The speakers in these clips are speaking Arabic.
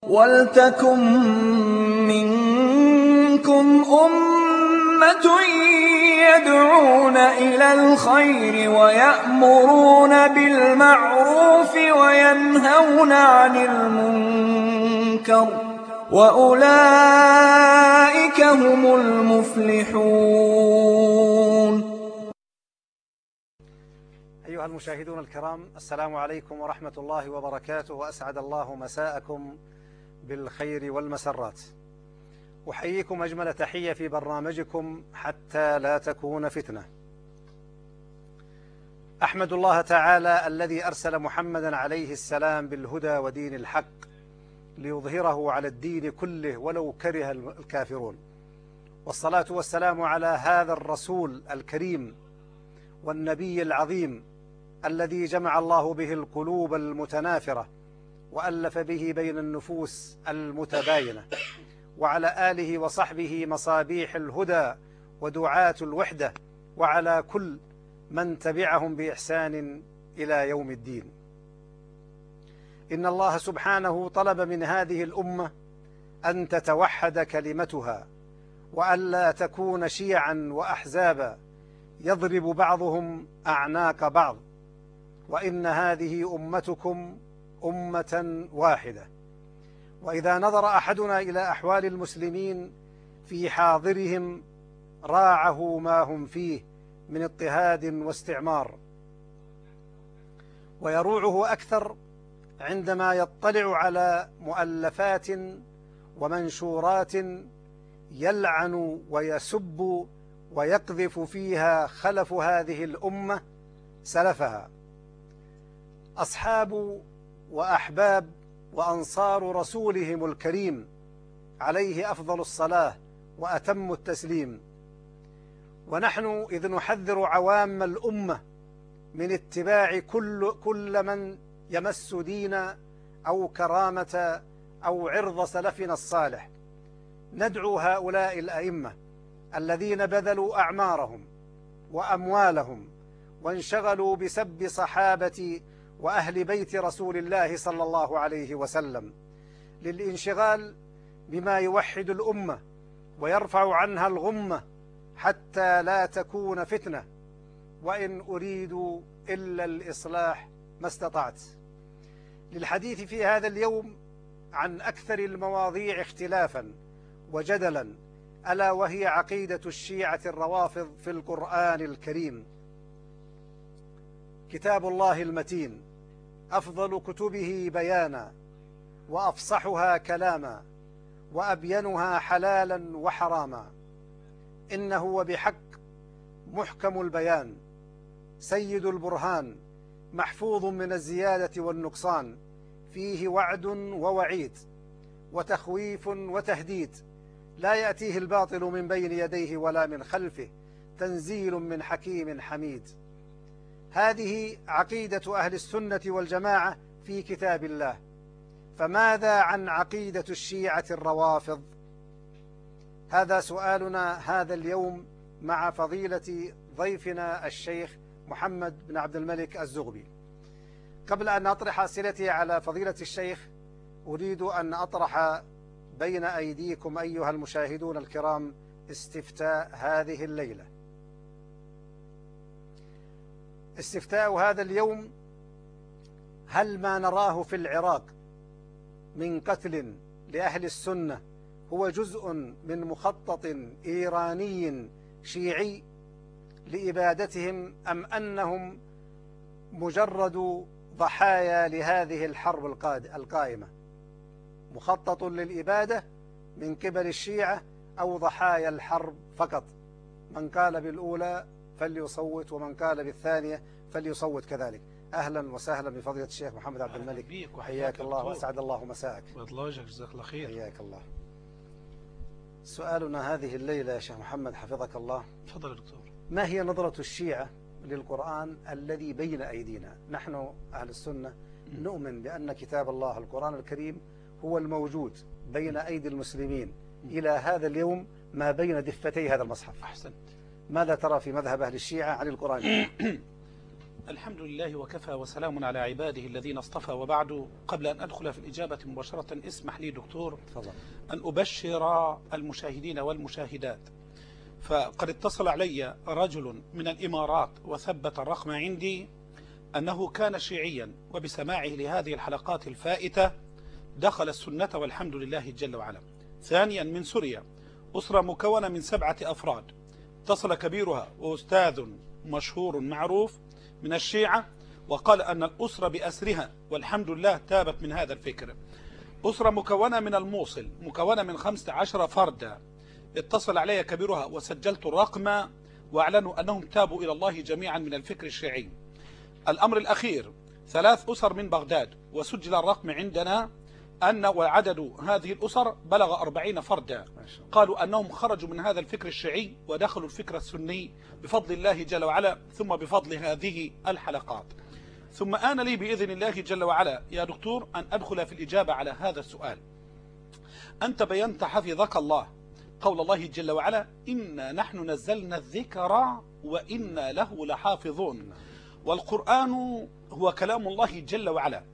وَلْتَكُن مِّنكُمْ أُمَّةٌ يَدْعُونَ إِلَى الْخَيْرِ وَيَأْمُرُونَ بِالْمَعْرُوفِ وَيَنْهَوْنَ عَنِ الْمُنكَرِ ۚ وَأُولَٰئِكَ هُمُ الْمُفْلِحُونَ. أيها المشاهدون الكرام، السلام عليكم ورحمة الله وبركاته، وأسعد الله مساءكم بالخير والمسرات. أحييكم أجمل تحية في برنامجكم حتى لا تكون فتنة. أحمد الله تعالى الذي أرسل محمدا عليه السلام بالهدى ودين الحق ليظهره على الدين كله ولو كره الكافرون، والصلاة والسلام على هذا الرسول الكريم والنبي العظيم الذي جمع الله به القلوب المتنافرة وألف به بين النفوس المتباينة، وعلى آله وصحبه مصابيح الهدى ودعاة الوحدة، وعلى كل من تبعهم بإحسان إلى يوم الدين. إن الله سبحانه طلب من هذه الأمة أن تتوحد كلمتها، وألا تكون شيعا وأحزابا يضرب بعضهم أعناق بعض، وإن هذه أمتكم أمة واحدة. وإذا نظر أحدنا إلى أحوال المسلمين في حاضرهم راعه ما هم فيه من اضطهاد واستعمار، ويروعه أكثر عندما يطلع على مؤلفات ومنشورات يلعن ويسب ويقذف فيها خلف هذه الأمة سلفها، أصحاب وأحباب وأنصار رسولهم الكريم عليه أفضل الصلاة وأتم التسليم. ونحن إذ نحذر عوام الأمة من اتباع كل من يمس دين أو كرامة أو عرض سلفنا الصالح، ندعو هؤلاء الأئمة الذين بذلوا أعمارهم وأموالهم وانشغلوا بسب صحابة وأهل بيت رسول الله صلى الله عليه وسلم للانشغال بما يوحد الأمة ويرفع عنها الغمة حتى لا تكون فتنة، وإن أريد إلا الإصلاح ما استطعت. للحديث في هذا اليوم عن أكثر المواضيع اختلافا وجدلا، ألا وهي عقيدة الشيعة الروافض في القرآن الكريم. كتاب الله المتين أفضل كتبه بيانا، وأفصحها كلاما، وأبينها حلالا وحراما. إنه وبحق محكم البيان، سيد البرهان، محفوظ من الزيادة والنقصان، فيه وعد ووعيد وتخويف وتهديد، لا يأتيه الباطل من بين يديه ولا من خلفه، تنزيل من حكيم حميد. هذه عقيدة أهل السنة والجماعة في كتاب الله. فماذا عن عقيدة الشيعة الروافض؟ هذا سؤالنا هذا اليوم مع فضيلة ضيفنا الشيخ محمد بن عبد الملك الزغبي. قبل أن أطرح أسئلتي على فضيلة الشيخ، أريد أن أطرح بين أيديكم أيها المشاهدون الكرام استفتاء هذه الليلة. استفتاء هذا اليوم: هل ما نراه في العراق من قتل لأهل السنة هو جزء من مخطط إيراني شيعي لإبادتهم، أم أنهم مجرد ضحايا لهذه الحرب القائمة؟ مخطط للإبادة من قبل الشيعة أو ضحايا الحرب فقط؟ من قال بالأولى فليصوت، ومن قال بالثانية فليصوت كذلك. أهلا وسهلا بفضيلة الشيخ محمد عبد الملك، وحياك الله وأسعد الله مساءك. جزاك الله خير. حياك الله. سؤالنا هذه الليلة يا شيخ محمد حفظك الله، تفضل يا دكتور، ما هي نظرة الشيعة للقرآن الذي بين أيدينا؟ نحن أهل السنة نؤمن بأن كتاب الله القرآن الكريم هو الموجود بين أيدي المسلمين إلى هذا اليوم، ما بين دفتي هذا المصحف. أحسنت. ماذا ترى في مذهب أهل الشيعة عن القرآن؟ الحمد لله وكفى وسلام على عباده الذين اصطفى، وبعد. قبل أن أدخل في الإجابة مباشرة اسمح لي دكتور تفضل. أن أبشر المشاهدين والمشاهدات. فقد اتصل علي رجل من الإمارات وثبت الرقم عندي أنه كان شيعيا، وبسماعه لهذه الحلقات الفائتة دخل السنة والحمد لله جل وعلا. ثانيا، من سوريا أسرة مكونة من 7 أفراد، اتصل كبيرها وأستاذ مشهور معروف من الشيعة وقال أن الأسرة بأسرها والحمد لله تابت من هذا الفكر. أسرة مكونة من الموصل مكونة من 15 فردا، اتصل علي كبيرها وسجلت الرقم واعلنوا أنهم تابوا إلى الله جميعا من الفكر الشيعي. الأمر الأخير 3 أسر من بغداد، وسجل الرقم عندنا أن وعدد هذه الأسر بلغ 40 فردا، قالوا أنهم خرجوا من هذا الفكر الشيعي ودخلوا الفكر السني بفضل الله جل وعلا، ثم بفضل هذه الحلقات. ثم آن لي بإذن الله جل وعلا يا دكتور أن أدخل في الإجابة على هذا السؤال. أنت بينت حفظك الله قول الله جل وعلا: إنا نحن نزلنا الذكر وإنا له لحافظون. والقرآن هو كلام الله جل وعلا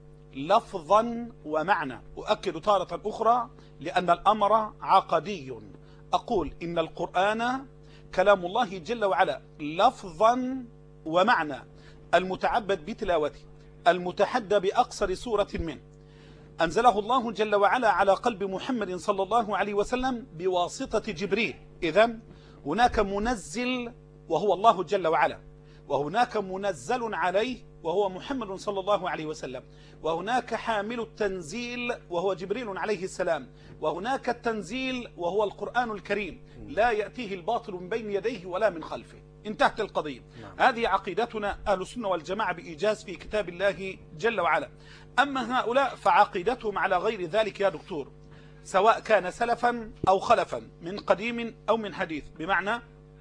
لفظا ومعنى. أؤكد تارة أخرى لأن الأمر عقدي، أقول إن القرآن كلام الله جل وعلا لفظا ومعنى، المتعبد بتلاوته، المتحدى بأقصر سورة منه، أنزله الله جل وعلا على قلب محمد صلى الله عليه وسلم بواسطة جبريل. إذن هناك منزل وهو الله جل وعلا، وهناك منزل عليه وهو محمد صلى الله عليه وسلم، وهناك حامل التنزيل وهو جبريل عليه السلام، وهناك التنزيل وهو القرآن الكريم لا يأتيه الباطل من بين يديه ولا من خلفه. انتهت القضية. هذه عقيدتنا أهل السنة والجماعة بإيجاز في كتاب الله جل وعلا. أما هؤلاء فعقيدتهم على غير ذلك يا دكتور، سواء كان سلفا أو خلفا من قديم أو من حديث، بمعنى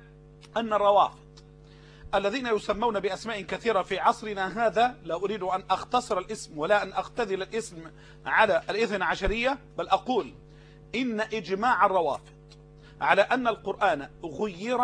أن الروافض الذين يسمون بأسماء كثيرة في عصرنا هذا، لا أريد أن أختصر الاسم ولا أن أختزل الاسم على الإثنى عشرية، بل أقول إن إجماع الروافض على أن القرآن غير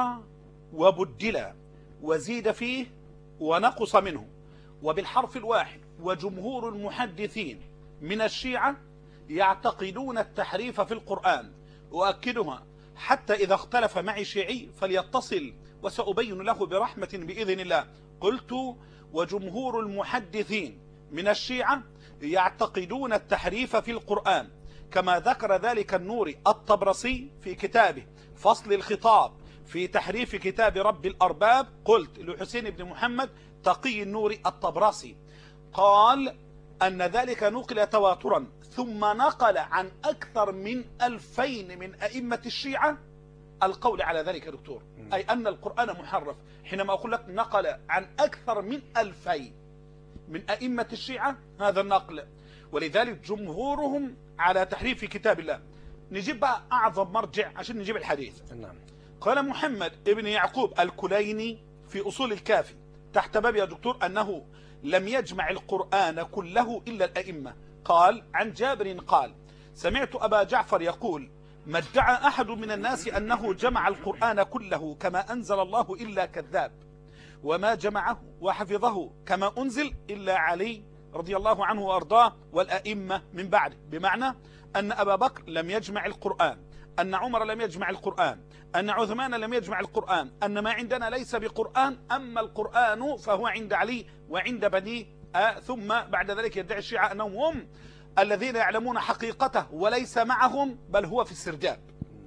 وبدل وزيد فيه ونقص منه وبالحرف الواحد، وجمهور المحدثين من الشيعة يعتقدون التحريف في القرآن. أؤكدها حتى إذا اختلف معي شيعي فليتصل وسأبين له برحمة بإذن الله. قلت وجمهور المحدثين من الشيعة يعتقدون التحريف في القرآن، كما ذكر ذلك النوري الطبرسي في كتابه فصل الخطاب في تحريف كتاب رب الأرباب. قلت لحسين بن محمد تقي النوري الطبرسي قال أن ذلك نقل تواترا، ثم نقل عن أكثر من 2000 من أئمة الشيعة القول على ذلك يا دكتور، أي أن القرآن محرف. حينما أقول لك نقل عن أكثر من 2000 من أئمة الشيعة هذا النقل، ولذلك جمهورهم على تحريف كتاب الله. نجيب بقى أعظم مرجع عشان نجيب الحديث. نعم. قال محمد ابن يعقوب الكليني في أصول الكافي تحت باب يا دكتور أنه لم يجمع القرآن كله إلا الأئمة. قال عن جابر قال سمعت أبا جعفر يقول: ما ادعى أحد من الناس أنه جمع القرآن كله كما أنزل الله إلا كذاب، وما جمعه وحفظه كما أنزل إلا علي رضي الله عنه وأرضاه والأئمة من بعده. بمعنى أن أبا بكر لم يجمع القرآن، أن عمر لم يجمع القرآن، أن عثمان لم يجمع القرآن، أن ما عندنا ليس بقرآن، أما القرآن فهو عند علي وعند بنيه. ثم بعد ذلك يدعي الشيعة أنهم هم الذين يعلمون حقيقته وليس معهم، بل هو في السرداب.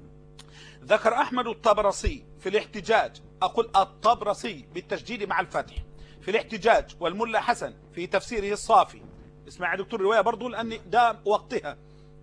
ذكر أحمد الطبرسي في الاحتجاج، أقول الطبرسي بالتشديد مع الفتح، في الاحتجاج، والملا حسن في تفسيره الصافي. اسمع يا دكتور رواية برضو لأن ده وقتها،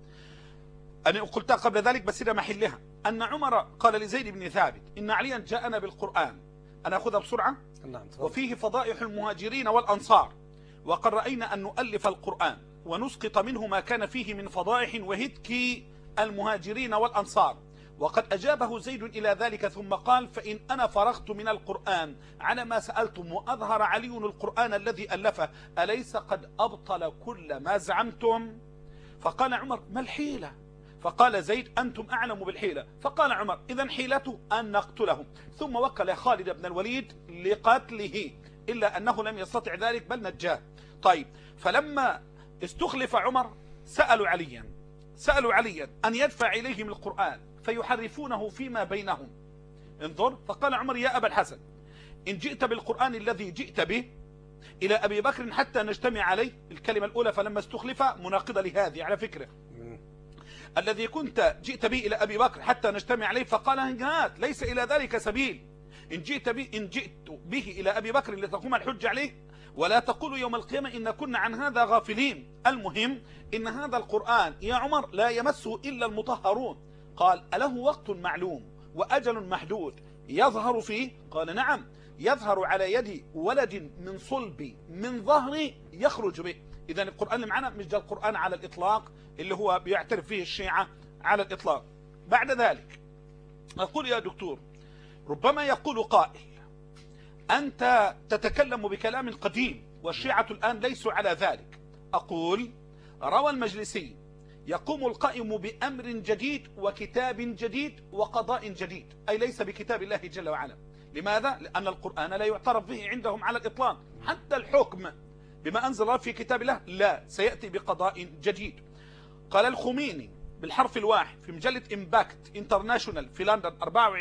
أنا قلتها قبل ذلك بس إلى محلها، أن عمر قال لزيد بن ثابت: إن عليا جاءنا بالقرآن. أنا أخذها بسرعة. وفيه فضائح المهاجرين والأنصار، وقد رأينا أن نؤلف القرآن ونسقط منه ما كان فيه من فضائح وهتك المهاجرين والأنصار. وقد أجابه زيد إلى ذلك ثم قال: فإن أنا فرغت من القرآن على ما سألتم وأظهر علي القرآن الذي ألفه، أليس قد أبطل كل ما زعمتم؟ فقال عمر: ما الحيلة؟ فقال زيد: أنتم أعلم بالحيلة. فقال عمر: إذن حيلته أن نقتله. ثم وكل خالد بن الوليد لقتله إلا أنه لم يستطع ذلك بل نجاه. طيب، فلما استخلف عمر سألوا عليا أن يدفع إليهم القرآن فيحرفونه فيما بينهم. انظر، فقال عمر: يا أبا الحسن، إن جئت بالقرآن الذي جئت به إلى أبي بكر حتى نجتمع عليه. الكلمة الأولى فلما استخلف مناقضة لهذه على فكرة. الذي كنت جئت به إلى أبي بكر حتى نجتمع عليه، فقال: هات، ليس إلى ذلك سبيل. إن جئت به إلى أبي بكر لتقوم الحج عليه، ولا تقولوا يوم القيامة إن كنا عن هذا غافلين. المهم إن هذا القرآن يا عمر لا يمسه إلا المطهرون. قال: أله وقت معلوم وأجل محدود يظهر فيه؟ قال: نعم، يظهر على يد ولد من صلبي من ظهري يخرج به. إذا القرآن اللي معنا مش ده القرآن على الإطلاق اللي هو بيعترف فيه الشيعة على الإطلاق. بعد ذلك أقول: يا دكتور، ربما يقول قائل: أنت تتكلم بكلام قديم والشيعة الآن ليسوا على ذلك. أقول: روى المجلسي: يقوم القائم بأمر جديد وكتاب جديد وقضاء جديد، أي ليس بكتاب الله جل وعلا. لماذا؟ لأن القرآن لا يعترف به عندهم على الإطلاق. حتى الحكم بما أنزل الله في كتاب الله لا، سيأتي بقضاء جديد. قال الخميني بالحرف الواحد في مجلة إمباكت انترناشونال في لندن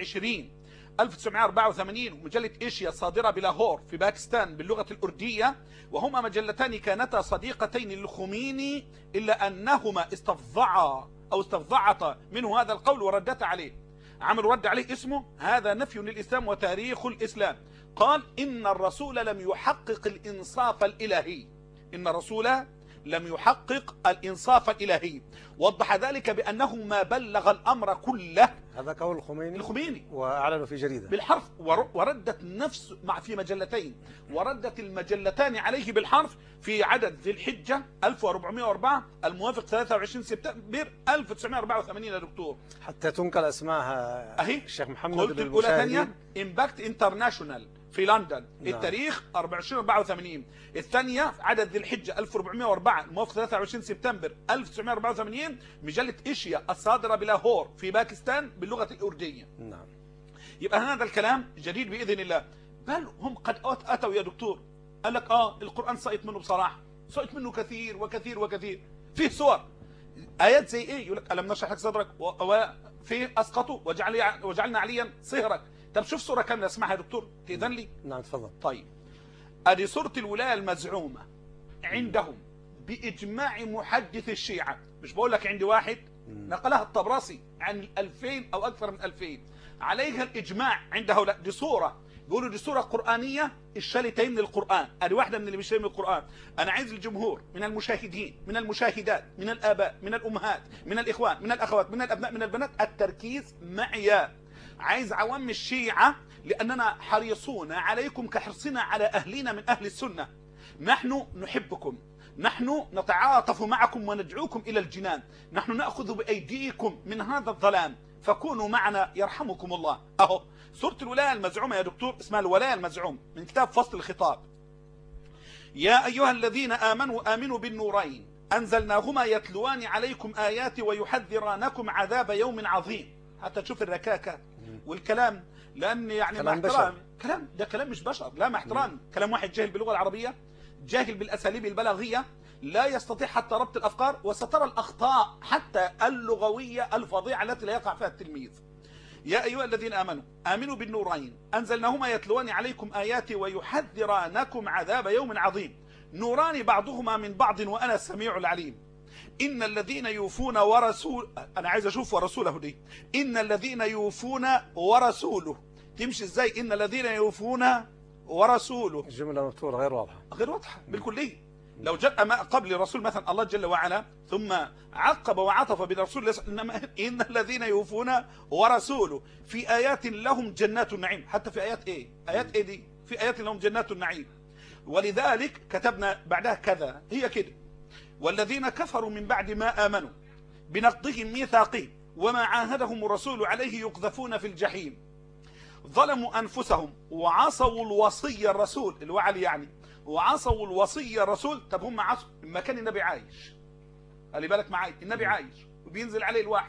24/1984، ومجلة إيشيا صادرة بلاهور في باكستان باللغة الأردية، وهما مجلتان كانتا صديقتين للخميني، إلا أنهما استفضعتا منه هذا القول وردتا عليه. عمل رد عليه اسمه هذا نفي للإسلام وتاريخ الإسلام. قال: إن الرسول لم يحقق الإنصاف الإلهي. إن الرسول لم يحقق الإنصاف الإلهي. وضح ذلك بأنه ما بلغ الأمر كله. هذا قول الخميني وأعلنوا في جريدة بالحرف، وردت نفس في مجلتين، وردت المجلتان عليه بالحرف في عدد ذي الحجة 1404 الموافق 23 سبتمبر 1984 يا دكتور. حتى تنقل أسماءها أهي الشيخ محمد قلت الأولى ثانية إمباكت انترناشونال في لندن. نعم. التاريخ 24/84. الثانية عدد ذي الحجة 1404 الموافق 23 سبتمبر 1984 مجلة إيشيا الصادرة بلاهور في باكستان باللغة الأردية. نعم. يبقى هذا الكلام جديد بإذن الله. بل هم قد أتوا يا دكتور قال لك القرآن سقط منه بصراحة، سقط منه كثير وكثير وكثير. فيه صور آيات زي إيه؟ يقول لك ألم نشرح لك صدرك، وفيه أسقطوا وجعلنا عليا صهرك. طب شوف صورة كاملة اسمعها يا دكتور، تأذن لي؟ نعم تفضل. طيب، ادي صورة الولاية المزعومة عندهم بإجماع محدث الشيعة. مش بقول لك عندي واحد، نقلها الطبراسي عن 2000 أو أكثر من 2000 عليها الإجماع عند هؤلاء. دي صورة بيقولوا دي صورة قرآنية الشالتين من القرآن. ادي واحدة من اللي مش من القرآن. أنا عايز الجمهور من المشاهدين من المشاهدات من الآباء من الأمهات من الإخوان من الأخوات من الأبناء من البنات التركيز معي. عايز عوام الشيعة، لأننا حريصون عليكم كحرصنا على أهلنا من أهل السنة. نحن نحبكم، نحن نتعاطف معكم وندعوكم إلى الجنان، نحن نأخذ بأيديكم من هذا الظلام، فكونوا معنا يرحمكم الله. أهو سورة الولاية المزعومة يا دكتور، اسمها الولاية المزعوم من كتاب فصل الخطاب. يا أيها الذين آمنوا بالنورين أنزلناهما يتلوان عليكم آيات ويحذرانكم عذاب يوم عظيم. حتى تشوف الركاكة والكلام، لأن يعني مع احترام كلام ده كلام مش بشر، لا مع احترام، كلام واحد جاهل باللغة العربية، جاهل بالأساليب البلاغية، لا يستطيع حتى ربط الأفكار، وسترى الأخطاء حتى اللغوية الفظيعة التي لا يقع فيها التلميذ. يا أيها الذين آمنوا بالنورين أنزلناهما يتلوان عليكم آياتي ويحذرانكم عذاب يوم عظيم. نوران بعضهما من بعض وأنا السميع العليم. إن الذين يوفون أنا عايز أشوف ورسوله دي. إن الذين يوفون ورسوله تمشي إزاي؟ إن الذين يوفون ورسوله الجملة مفتوحة غير واضحة، غير واضحة بالكلية. لو جاء ما قبل الرسول مثلا الله جل وعلا ثم عقب وعطف بالرسول، إنما إن الذين يوفون ورسوله في آيات لهم جنات النعيم. حتى في آيات إيه؟ آيات إيه دي؟ في آيات لهم جنات النعيم. ولذلك كتبنا بعدها كذا، هي كده: والذين كفروا من بعد ما آمنوا بنقضهم ميثاقهم وما عاهدهم الرسول عليه يقذفون في الجحيم. ظلموا أنفسهم وعصوا الوصي الرسول الوعلي يعني، وعصوا الوصي الرسول. طب هم عصوا ما كان النبي عايش، خلي بالك معايا، النبي عايش وبينزل عليه الوحي،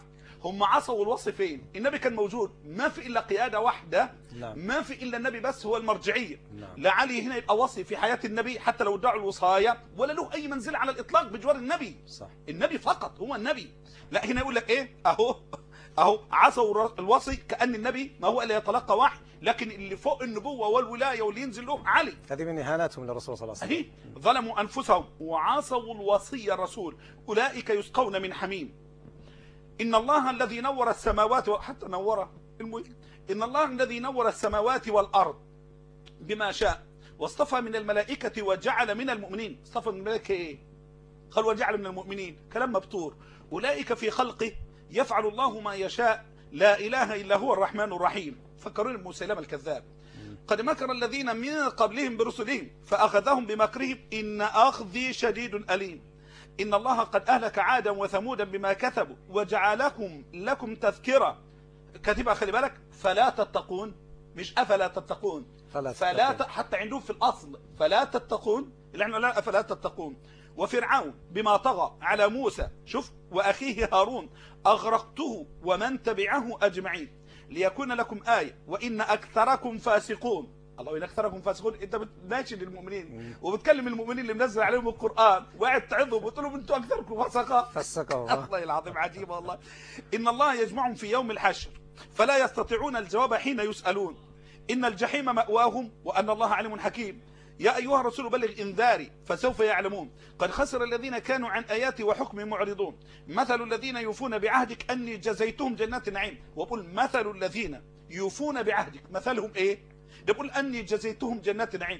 هم عصوا الوصي فين؟ النبي كان موجود، ما في الا قياده واحده، ما في الا النبي بس هو المرجعيه. لا علي هنا يبقى وصي في حياه النبي حتى لو ادعوا الوصايه، ولا له اي منزله على الاطلاق بجوار النبي. صح. النبي فقط هو النبي. لا هنا يقول لك ايه؟ اهو عصوا الوصي، كأن النبي ما هو الا يتلقى وحي، لكن اللي فوق النبوه والولايه واللي ينزل له علي. هذه من اهاناتهم للرسول صلى الله عليه وسلم. ظلموا انفسهم وعصوا الوصي الرسول، اولئك يسقون من حميم. ان الله الذي نور السماوات حتى نور ان الله الذي نور السماوات والارض بما شاء، واصطفى من الملائكه وجعل من المؤمنين. اصطفى من الملائكه ايه؟ قال وجعل من المؤمنين، كلام مبتور. اولئك في خلقه يفعل الله ما يشاء، لا اله الا هو الرحمن الرحيم. فكروني بمسيلمة الكذاب. قد مكر الذين من قبلهم برسلهم فاخذهم بمكرهم، ان اخذي شديد اليم. ان الله قد اهلك عادا وثمودا بما كسبوا وجعلهم لكم تذكره. كاتبها خلي بالك، فلا تتقون، مش افلا تتقون، حتى عندهم في الاصل فلا تتقون، اللي احنا لا افلا تتقون. وفرعون بما طغى على موسى، شوف، واخيه هارون اغرقته ومن تبعه اجمعين ليكون لكم آية وإن أكثركم فاسقون. الله، إن أكثركم فاسقون، أنت بتناشد المؤمنين وبتكلم المؤمنين اللي منزل عليهم القرآن وقاعد تعظهم وتقول لهم أنتم أكثركم فسقا. الله العظيم عجيب والله. إن الله يجمعهم في يوم الحشر فلا يستطيعون الجواب حين يسألون، إن الجحيم مأواهم وأن الله عليم حكيم. يا أيها الرسول بلغ إنذاري فسوف يعلمون. قد خسر الذين كانوا عن آياتي وحكمي معرضون. مثل الذين يوفون بعهدك أني جزيتهم جنات نعيم. وقل مثل الذين يوفون بعهدك، مثلهم إيه؟ يقول أني جزيتهم جنات نعيم.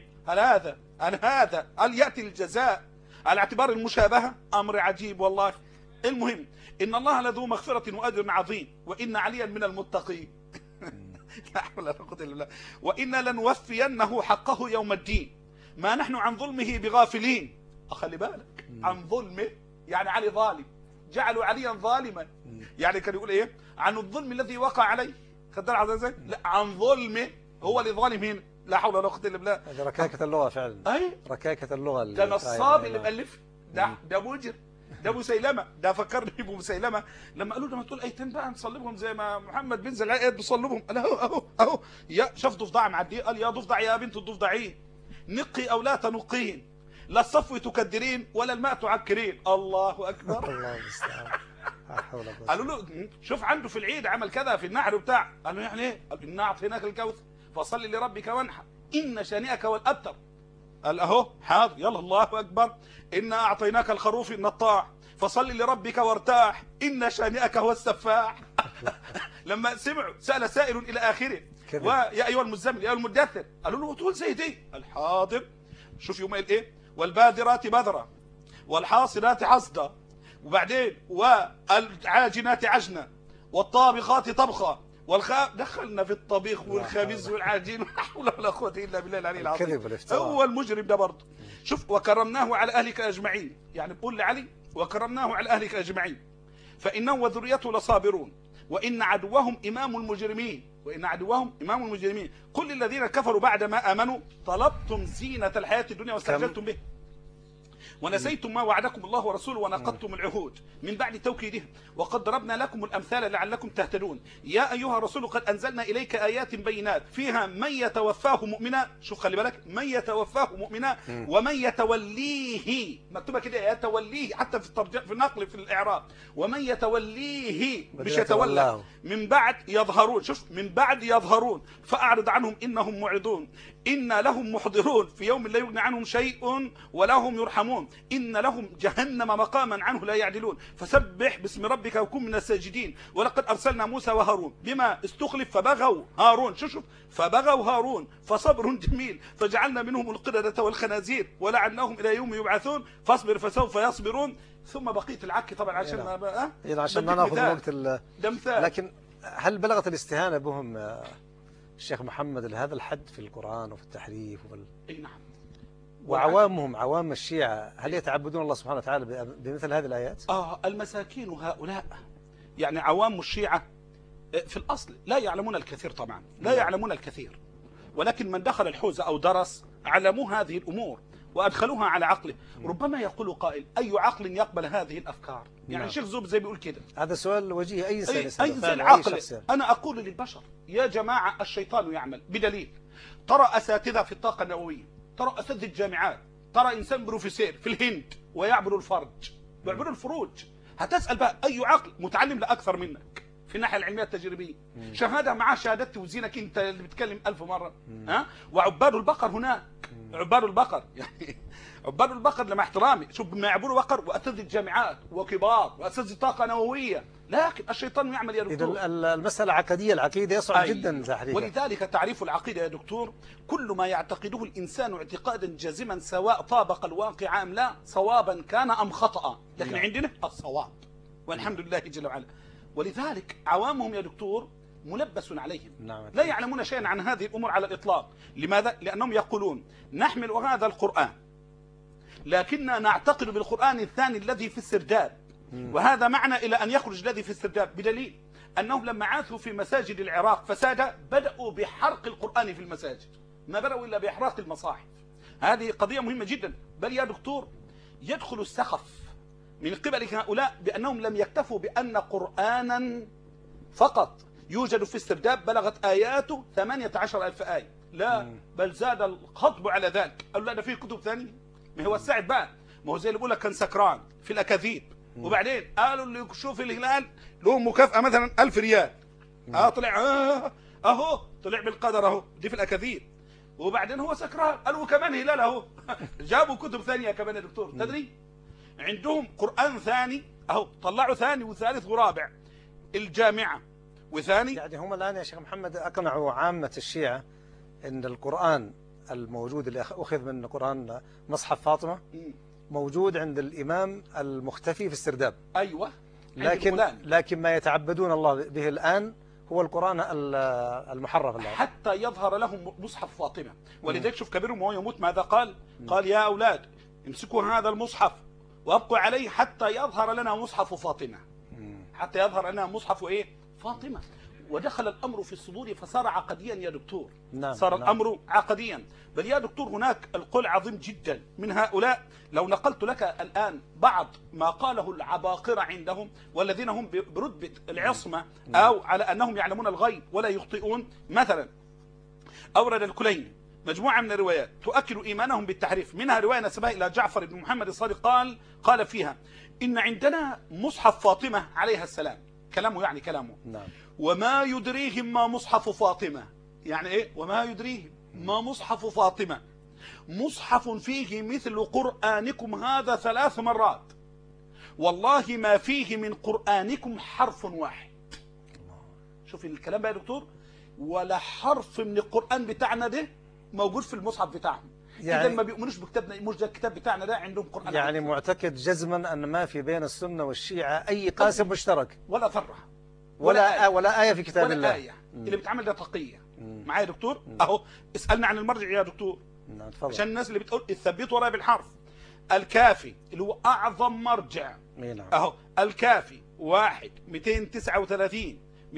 هل يأتي الجزاء على اعتبار المشابهة؟ أمر عجيب والله. المهم، إن الله لذو مغفرة وأجر عظيم وإن عليا من المتقين. لا حول ولا قوة إلا بالله. وإنا لنوفينه حقه يوم الدين ما نحن عن ظلمه بغافلين. أخلي بالك، عن ظلمه يعني علي ظالم، جعلوا عليا ظالما. يعني كان يقول إيه؟ عن الظلم الذي وقع عليه. خدت بالك ازاي؟ لا، عن ظلمه، هو اللي ظالم هنا. لا حول ولا قوة إلا بالله. هذه ركاكة اللغة فعلا. أي ركاكة اللغة. ده نصاب اللي مؤلف، ده مجرم، ده مسيلمة. ده فكرني بمسيلمة لما قالوا له ما تقول ايتين بقى نصلبهم زي ما محمد بينزل ايات بيصلبهم. قال اهو يا شاف ضفدع معديه، قال يا ضفدع يا بنت الضفدعين نقي او لا تنقين، لا الصفو تكدرين ولا الماء تعكرين. الله اكبر. الله المستعان. قالوا له شوف عنده في العيد عمل كذا في النحر وبتاع. قال له يعني ايه؟ قال انا اعطيناك الكوثر فصل لربك وانحر ان شانئك هو الابتر. قال اهو حاضر، يلا الله اكبر. انا اعطيناك الخروف النطاع فصل لربك وارتاح ان شانئك هو السفاح. لما سمعوا سأل سائل الى اخره ويا ايها المزمل يا المدثر، قالوا له تقول زي دي. قال حاضر. شوف يوم قال ايه؟ والبادرات بذرا والحاصلات حصدا، وبعدين والعاجنات عجنا والطابخات طبخا دخلنا في الطبيخ والخبز والعجين. لا حول ولا قوة الا بالله العلي العظيم. هو المجرم ده برضه. شوف، وكرمناه على اهلك اجمعين، يعني بقول لعلي وكرمناه على اهلك اجمعين فانه وذريته لصابرون وان عدوهم امام المجرمين. قل للذين كفروا بعد ما امنوا طلبتم زينة الحياة الدنيا واستعجلتم به ونسيتم ما وعدكم الله ورسوله ونقضتم العهود من بعد توكيده وقد ضربنا لكم الأمثال لعلكم تهتدون. يا أيها الرسول قد أنزلنا إليك آيات بينات فيها من يتوفاه مؤمنا. شوف خلي بالك، من يتوفاه مؤمنا ومن يتوليه، مكتوبة كده يتوليه حتى في النقل في الإعراب، ومن يتوليه مش يتولى من بعد يظهرون. شوف، من بعد يظهرون فأعرض عنهم إنهم معرضون. إن لهم محضرون في يوم لا يغني عنهم شيء ولا هم يرحمون. إن لهم جهنم مقاما عنه لا يعدلون. فسبح باسم ربك وكن من الساجدين. ولقد أرسلنا موسى وهارون بما استخلف فبغوا هارون. شوف، فبغوا هارون فصبر جميل فجعلنا منهم القردة والخنازير ولعناهم إلى يوم يبعثون فاصبر فسوف يصبرون. ثم بقية العك طبعا عشان عشان ما ناخذ وقت ده مثال. لكن هل بلغت الاستهانة بهم الشيخ محمد لهذا الحد في القرآن وفي التحريف اي نعم. وعوامهم عوام الشيعة هل يتعبدون الله سبحانه وتعالى بمثل هذه الآيات؟ المساكين هؤلاء يعني عوام الشيعة في الأصل لا يعلمون الكثير طبعا، لا يعلمون الكثير، ولكن من دخل الحوزة أو درس علموا هذه الأمور وأدخلوها على عقله. ربما يقول قائل أي عقل يقبل هذه الأفكار؟ يعني الشيخ زوب زي بيقول كده. هذا سؤال وجيه أي إنسان أي عقل. أنا أقول للبشر يا جماعة الشيطان يعمل بدليل. ترى أساتذة في الطاقة النووية، ترى أساتذة الجامعات، ترى إنسان بروفيسور في الهند ويعبد الفرج، يعبد الفروج. هتسأل بقى أي عقل متعلم لأكثر منك في الناحية العلمية التجريبية، شهادة معاه شهادتي وزينك أنت اللي بتكلم 1000 مرة. وعباد البقر هناك، عباد البقر يعني عباد البقر لما احترامي، شوف ما يعبدوا بقر وأساتذة الجامعات وكبار وأساتذة طاقة نووية، لكن الشيطان يعمل يا دكتور. إذا المسألة عقدية، العقيدة يصعب جدا تحريفها. ولذلك تعريف العقيدة يا دكتور كل ما يعتقده الإنسان اعتقادا جازما سواء طابق الواقع أم لا، صوابا كان أم خطأ، لكن عندنا الصواب والحمد لله جل وعلا. ولذلك عوامهم يا دكتور ملبس عليهم، لا يعلمون شيئا عن هذه الأمور على الإطلاق. لماذا؟ لأنهم يقولون نحمل هذا القرآن لكننا نعتقد بالقرآن الثاني الذي في السرداب، وهذا معنى إلى أن يخرج الذي في السرداب، بدليل أنهم لما عاثوا في مساجد العراق فساد بدأوا بحرق القرآن في المساجد، ما بدأوا إلا بإحراق المصاحف. هذه قضية مهمة جدا. بل يا دكتور يدخل السخف من قبل هؤلاء بأنهم لم يكتفوا بأن قرآنا فقط يوجد في السرداب بلغت آياته 18,000 آية، لا بل زاد الخطب على ذلك. قالوا لا ده فيه كتب ثانية. ما هو الساعد بقى، ما هو زي اللي بيقول لك كان سكران في الأكاذيب، وبعدين قالوا اللي يشوف الهلال له مكافأة مثلا 1000 ريال. طلع اهو طلع بالقدر اهو، دي في الأكاذيب. وبعدين هو سكران، قالوا كمان هلال اهو. جابوا كتب ثانية كمان يا دكتور، تدري عندهم قرآن ثاني اهو، طلعوا ثاني وثالث ورابع، الجامعة وثاني. يعني هم الآن يا شيخ محمد أقنعوا عامة الشيعة أن القرآن الموجود اللي أخذ من قرآن مصحف فاطمة موجود عند الإمام المختفي في السرداب. أيوة. لكن ما يتعبدون الله به الآن هو القرآن المحرف الله. حتى يظهر لهم مصحف فاطمة. ولذلك شوف كبيرهم وهو يموت ماذا قال؟ قال يا أولاد امسكوا هذا المصحف وابقوا عليه حتى يظهر لنا مصحف فاطمة. حتى يظهر لنا مصحف إيه؟ فاطمة. ودخل الأمر في الصدور فصار عقديا يا دكتور. صار الأمر عقديا. بل يا دكتور هناك القول عظيم جدا من هؤلاء. لو نقلت لك الآن بعض ما قاله العباقرة عندهم والذين هم برتبة العصمة أو على أنهم يعلمون الغيب ولا يخطئون. مثلا أورد الكليني مجموعة من الروايات تؤكد إيمانهم بالتحريف، منها رواية نسبها إلى جعفر بن محمد الصادق قال فيها إن عندنا مصحف فاطمة عليها السلام، كلامه يعني كلامه. وما يدريهم ما مصحف فاطمة، يعني إيه وما يدريهم ما مصحف فاطمة؟ مصحف فيه مثل قرآنكم هذا 3 مرات، والله ما فيه من قرآنكم حرف واحد. شوف الكلام بقى يا دكتور، ولا حرف من القرآن بتاعنا ده موجود في المصحف بتاعهم. يعني إذا ما بيؤمنوش بكتابنا، مش ده الكتاب بتاعنا ده عندهم قرآن. يعني معتقد جزما أن ما في بين السنة والشيعة أي قاسم مشترك ولا ذرة ولا آية في كتاب الله. ولا آية. اللي بتعمل ده تقية. معايا يا دكتور؟ أهو اسألنا عن المرجع يا دكتور. عشان الناس اللي بتقول الثبت وراء بالحرف. الكافي اللي هو أعظم مرجع. أهو الكافي 1 239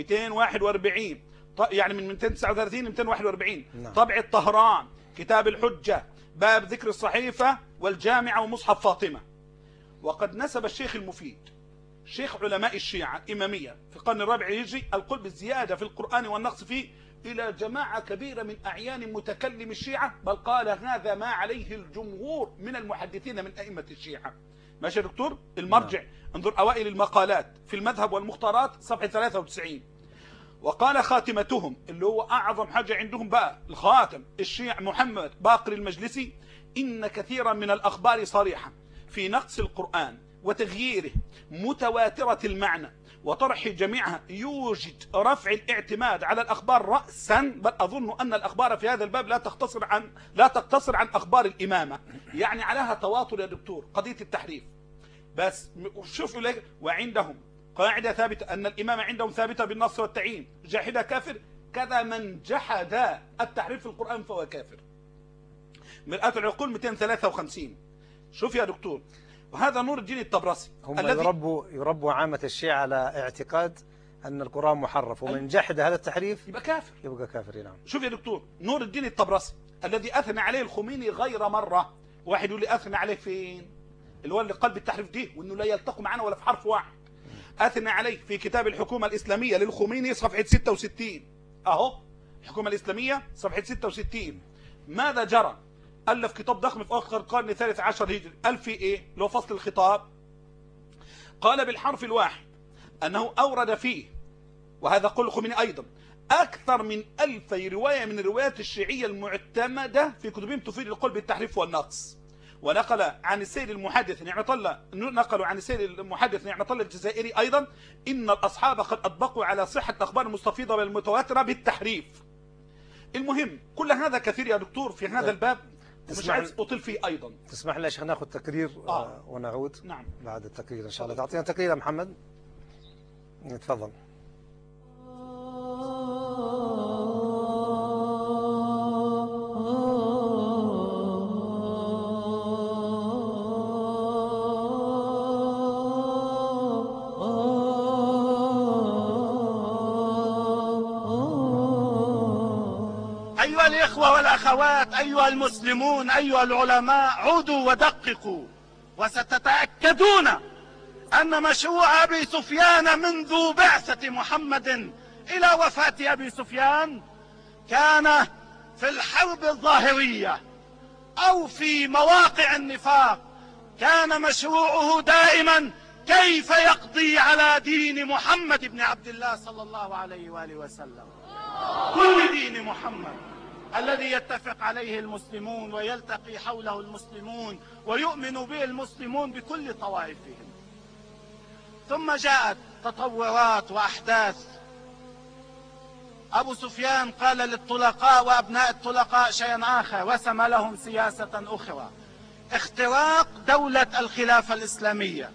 241 يعني من 239 ل 241. طبع الطهران، كتاب الحجة، باب ذكر الصحيفة والجامعة ومصحف فاطمة. وقد نسب الشيخ المفيد شيخ علماء الشيعة الإمامية في القرن الرابع الهجري القول بالزيادة في القرآن والنقص فيه إلى جماعة كبيرة من أعيان متكلم الشيعة، بل قال هذا ما عليه الجمهور من المحدثين من أئمة الشيعة. ماشي يا دكتور؟ المرجع انظر أوائل المقالات في المذهب والمختارات صفحة 93. وقال خاتمتهم اللي هو أعظم حاجة عندهم بقى الخاتم الشيع محمد باقر المجلسي: إن كثيرا من الأخبار صريحة في نقص القرآن وتغييره متواترة المعنى وطرح جميعها يوجد رفع الاعتماد على الأخبار رأسا، بل أظن أن الأخبار في هذا الباب لا تقتصر عن أخبار الإمامة، يعني عليها تواتر يا دكتور قضية التحريف. بس شوفوا لك وعندهم قاعدة ثابتة أن الإمامة عندهم ثابتة بالنص والتعيين، جاحد كافر، كذا من جحد التحريف في القرآن فهو كافر. مرآة العقول 253. شوف يا دكتور، وهذا نور الدين الطبرسي هم يربوا عامة الشيعة على اعتقاد أن القرآن محرف، ومن جحد هذا التحريف يبقى كافر. يبقى كافر. نعم. شوف يا دكتور، نور الدين الطبرسي الذي أثنى عليه الخميني غير مرة واحد يقول لي اثنى عليه فين؟ اللي هو اللي قال بالتحريف دي وانه لا يلتقي معنا ولا في حرف واحد. اثنى عليه في كتاب الحكومه الاسلاميه للخميني صفحه 66 اهو، الحكومه الاسلاميه صفحه 66. ماذا جرى؟ الف كتاب ضخم في اخر القرن الثالث عشر هجري، قال في ايه؟ اللي هو فصل الخطاب. قال بالحرف الواحد انه اورد فيه، وهذا قول الخميني ايضا، اكثر من 2000 روايه من الروايات الشيعيه المعتمده في كتبهم تفيد القول بالتحريف والنقص. ونقل عن السيد المحدث نعمة الله، نقلوا عن السيد المحدث نعمة الله الجزائري ايضا ان الاصحاب قد اطبقوا على صحه الاخبار المستفيضه والمتواتره بالتحريف. المهم كل هذا كثير يا دكتور في هذا الباب ومش عايز اطيل فيه ايضا. تسمح لي يا شيخ ناخذ تقرير ونعود؟ نعم بعد التقرير ان شاء الله. تعطينا تقرير يا محمد. تفضل. أيها الإخوة والأخوات، أيها المسلمون، أيها العلماء، عودوا ودققوا وستتأكدون أن مشروع أبي سفيان منذ بعثة محمد إلى وفاة أبي سفيان كان في الحرب الظاهرية أو في مواقع النفاق، كان مشروعه دائما كيف يقضي على دين محمد بن عبد الله صلى الله عليه وآله وسلم، كل دين محمد الذي يتفق عليه المسلمون ويلتقي حوله المسلمون ويؤمن به المسلمون بكل طوائفهم. ثم جاءت تطورات وأحداث. أبو سفيان قال للطلقاء وأبناء الطلقاء شيئا آخر، رسم لهم سياسة أخرى، اختراق دولة الخلافة الإسلامية.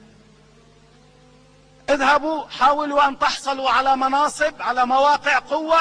اذهبوا حاولوا أن تحصلوا على مناصب، على مواقع قوة.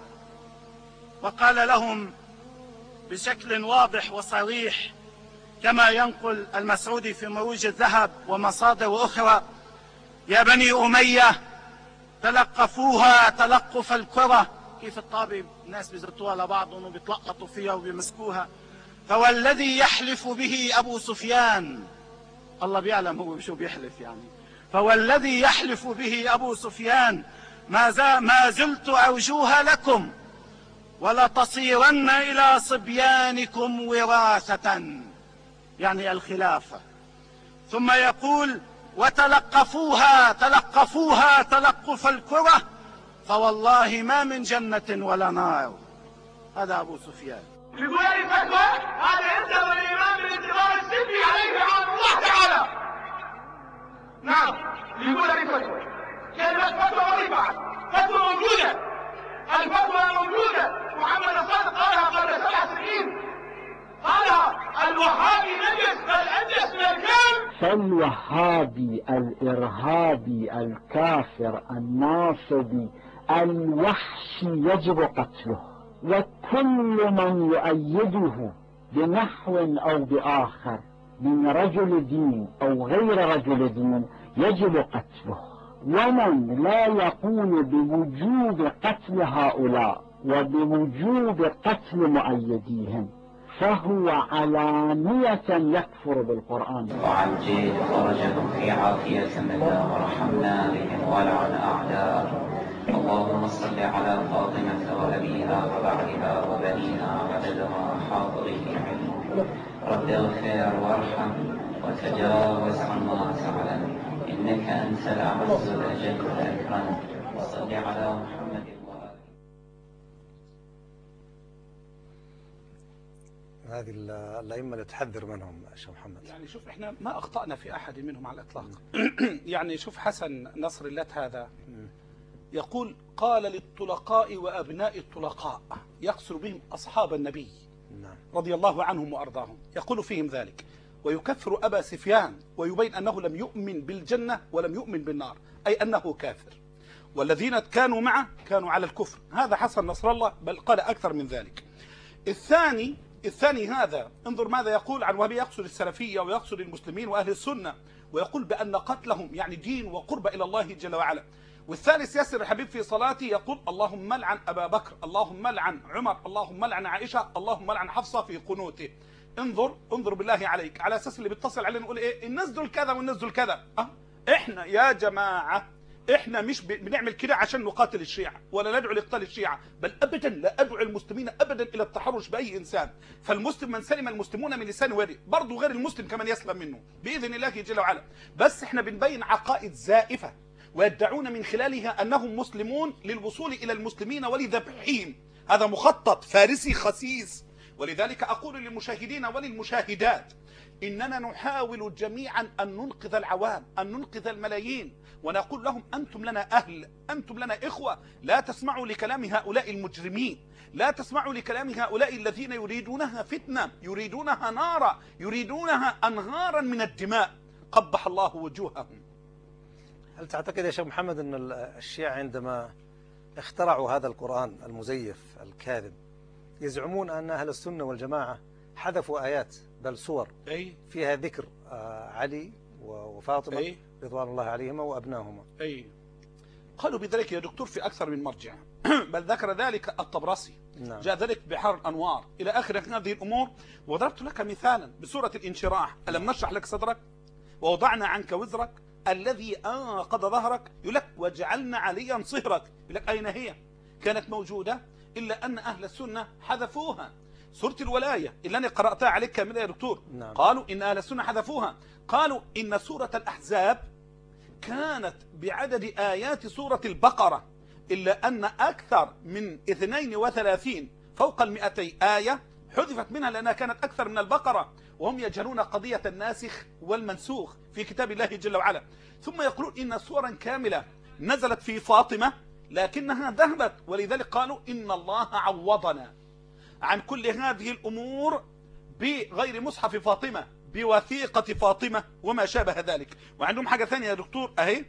وقال لهم بشكل واضح وصريح كما ينقل المسعودي في مروج الذهب ومصادر أخرى: يا بني أمية تلقفوها تلقف الكرة. كيف الطابة الناس بيزتوها لبعضهم وبيتلقطوا فيها وبيمسكوها. فوالذي يحلف به أبو سفيان، الله بيعلم هو شو بيحلف يعني، فوالذي يحلف به أبو سفيان ما زلت أرجوها لكم ولتصيرن إلى صبيانكم وراثة، يعني الخلافة. ثم يقول: وتلقفوها تلقفوها تلقف الكرة فوالله ما من جنة ولا نار. هذا أبو سفيان. يقول هذه فتوى، هذا يلزم الإمام بالانتظار السلبي عليه عن الله تعالى. نعم، يقول هذه فتوى، كلمة فتوى ما ينفعت، فتوى موجودة، الفتوى موجودة، محمد الصادق قالها قبل 7 سنين، قالها: الوهابي نجس بل أنجس من الكلب. فالوهابي الإرهابي الكافر الناصبي الوحشي يجب قتله، وكل من يؤيده بنحو أو بآخر من رجل دين أو غير رجل دين يجب قتله. ومن لا يقول بوجوب قتل هؤلاء وبوجوب قتل مؤيديهم فهو علانية يكفر بالقرآن. وعن جيد فرجهم في عافية الله ورحمنا بهم ولعن أعداءهم. اللهم صل على فاطمة وأبيها وبعدها وبنيها عدد ما أحاط به علمك. رب اغفر وارحم وتجاوز عما تعلم، إنك أنت الأعز الأجل الأكرم. وصل على محمد وآله. هذه الأئمة اللي تحذر منهم شيخ محمد. يعني شوف احنا ما أخطأنا في أحد منهم على الإطلاق. يعني شوف حسن نصر الله هذا يقول: قال للطلقاء وأبناء الطلقاء، يقصر بهم أصحاب النبي رضي الله عنهم وأرضاهم، يقول فيهم ذلك ويكفر أبا سفيان ويبين أنه لم يؤمن بالجنة ولم يؤمن بالنار، أي أنه كافر، والذين كانوا معه كانوا على الكفر. هذا حسن نصر الله، بل قال أكثر من ذلك. الثاني هذا انظر ماذا يقول عن وهابي، يقصد السلفية ويقصد المسلمين وأهل السنة، ويقول بأن قتلهم يعني دين وقرب إلى الله جل وعلا. والثالث ياسر الحبيب في صلاته يقول: اللهم لعن أبا بكر، اللهم لعن عمر، اللهم لعن عائشة، اللهم لعن حفصة في قنوته. انظر بالله عليك، على اساس اللي بيتصل علينا نقول ايه الناس دول كذا والناس دول كذا. احنا يا جماعه احنا مش بنعمل كده عشان نقاتل الشيعة ولا ندعو لقتال الشيعة، بل ابدا لا ادعو المسلمين ابدا الى التحرش باي انسان. فالمسلم من سلم المسلمون من لسانه ويده، برضه غير المسلم كمان يسلم منه باذن الله جل وعلا. بس احنا بنبين عقائد زائفه ويدعون من خلالها انهم مسلمون للوصول الى المسلمين ولذبحهم. هذا مخطط فارسي خسيس. ولذلك اقول للمشاهدين وللمشاهدات إننا نحاول جميعا أن ننقذ العوام، أن ننقذ الملايين، ونقول لهم أنتم لنا أهل، أنتم لنا إخوة، لا تسمعوا لكلام هؤلاء المجرمين، لا تسمعوا لكلام هؤلاء الذين يريدونها فتنة، يريدونها نارا، يريدونها أنهارا من الدماء. قبح الله وجوههم. هل تعتقد يا شيخ محمد أن الشيعة عندما اخترعوا هذا القرآن المزيف الكاذب يزعمون أن أهل السنة والجماعة حذفوا آيات بل صور فيها ذكر علي وفاطمة رضوان الله عليهما وأبناهما؟ قالوا بذلك يا دكتور في أكثر من مرجع بل ذكر ذلك الطبرسي. نعم. جاء ذلك بحار الأنوار إلى آخر هذه الأمور. وضربت لك مثالا بسورة الانشراح: ألم نشرح لك صدرك ووضعنا عنك وزرك الذي أنقض ظهرك. يقول لك وجعلنا عليا صهرك. يقول لك أين هي؟ كانت موجودة إلا أن أهل السنة حذفوها. سورة الولاية اللي أنا قرأتها عليك كاملة يا دكتور. نعم. قالوا إن أهل السنة حذفوها. قالوا إن سورة الأحزاب كانت بعدد آيات سورة البقرة، إلا أن أكثر من 32 فوق 200 آية حذفت منها لأنها كانت أكثر من البقرة. وهم يجهلون قضية الناسخ والمنسوخ في كتاب الله جل وعلا. ثم يقولون إن سورا كاملة نزلت في فاطمة لكنها ذهبت، ولذلك قالوا إن الله عوضنا عن كل هذه الأمور بغير مصحف فاطمة، بوثيقة فاطمة وما شابه ذلك. وعندهم حاجة ثانية يا دكتور أهي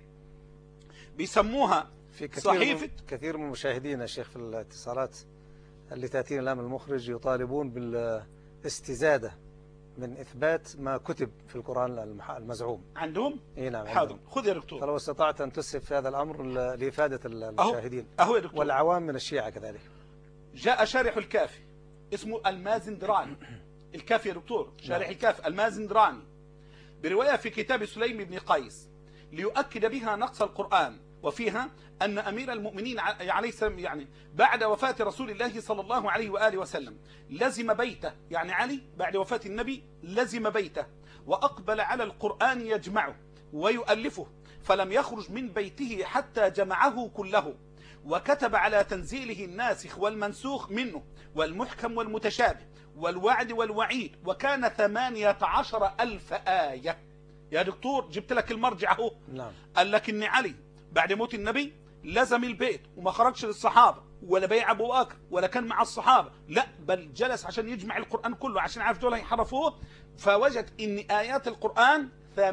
بيسموها في صحيفة. كثير من المشاهدين يا شيخ في الاتصالات اللي تأتينا الآن من المخرج يطالبون بالاستزادة من إثبات ما كتب في القرآن المزعوم عندهم. نعم. حاضر، خذ يا دكتور. فلو استطعت أن تسهب في هذا الأمر لإفادة المشاهدين أهو يا دكتور. والعوام من الشيعة كذلك. جاء شارح الكافي اسمه المازندراني. الكافي يا دكتور، شارح الكافي المازندراني برواية في كتاب سليم بن قيس ليؤكد بها نقص القرآن، وفيها أن أمير المؤمنين عليه السلام يعني بعد وفاة رسول الله صلى الله عليه وآله وسلم لزم بيته، يعني علي بعد وفاة النبي لزم بيته وأقبل على القرآن يجمعه ويؤلفه، فلم يخرج من بيته حتى جمعه كله، وكتب على تنزيله الناسخ والمنسوخ منه والمحكم والمتشابه والوعد والوعيد، وكان 18,000 آية. يا دكتور جبت لك المرجع اهو. نعم. قال لك ان علي بعد موت النبي لزم البيت وما خرجش للصحابة ولا بيع ابو بكر ولا كان مع الصحابة، لا بل جلس عشان يجمع القرآن كله عشان عارف دول هيحرفوه، فوجد ان آيات القرآن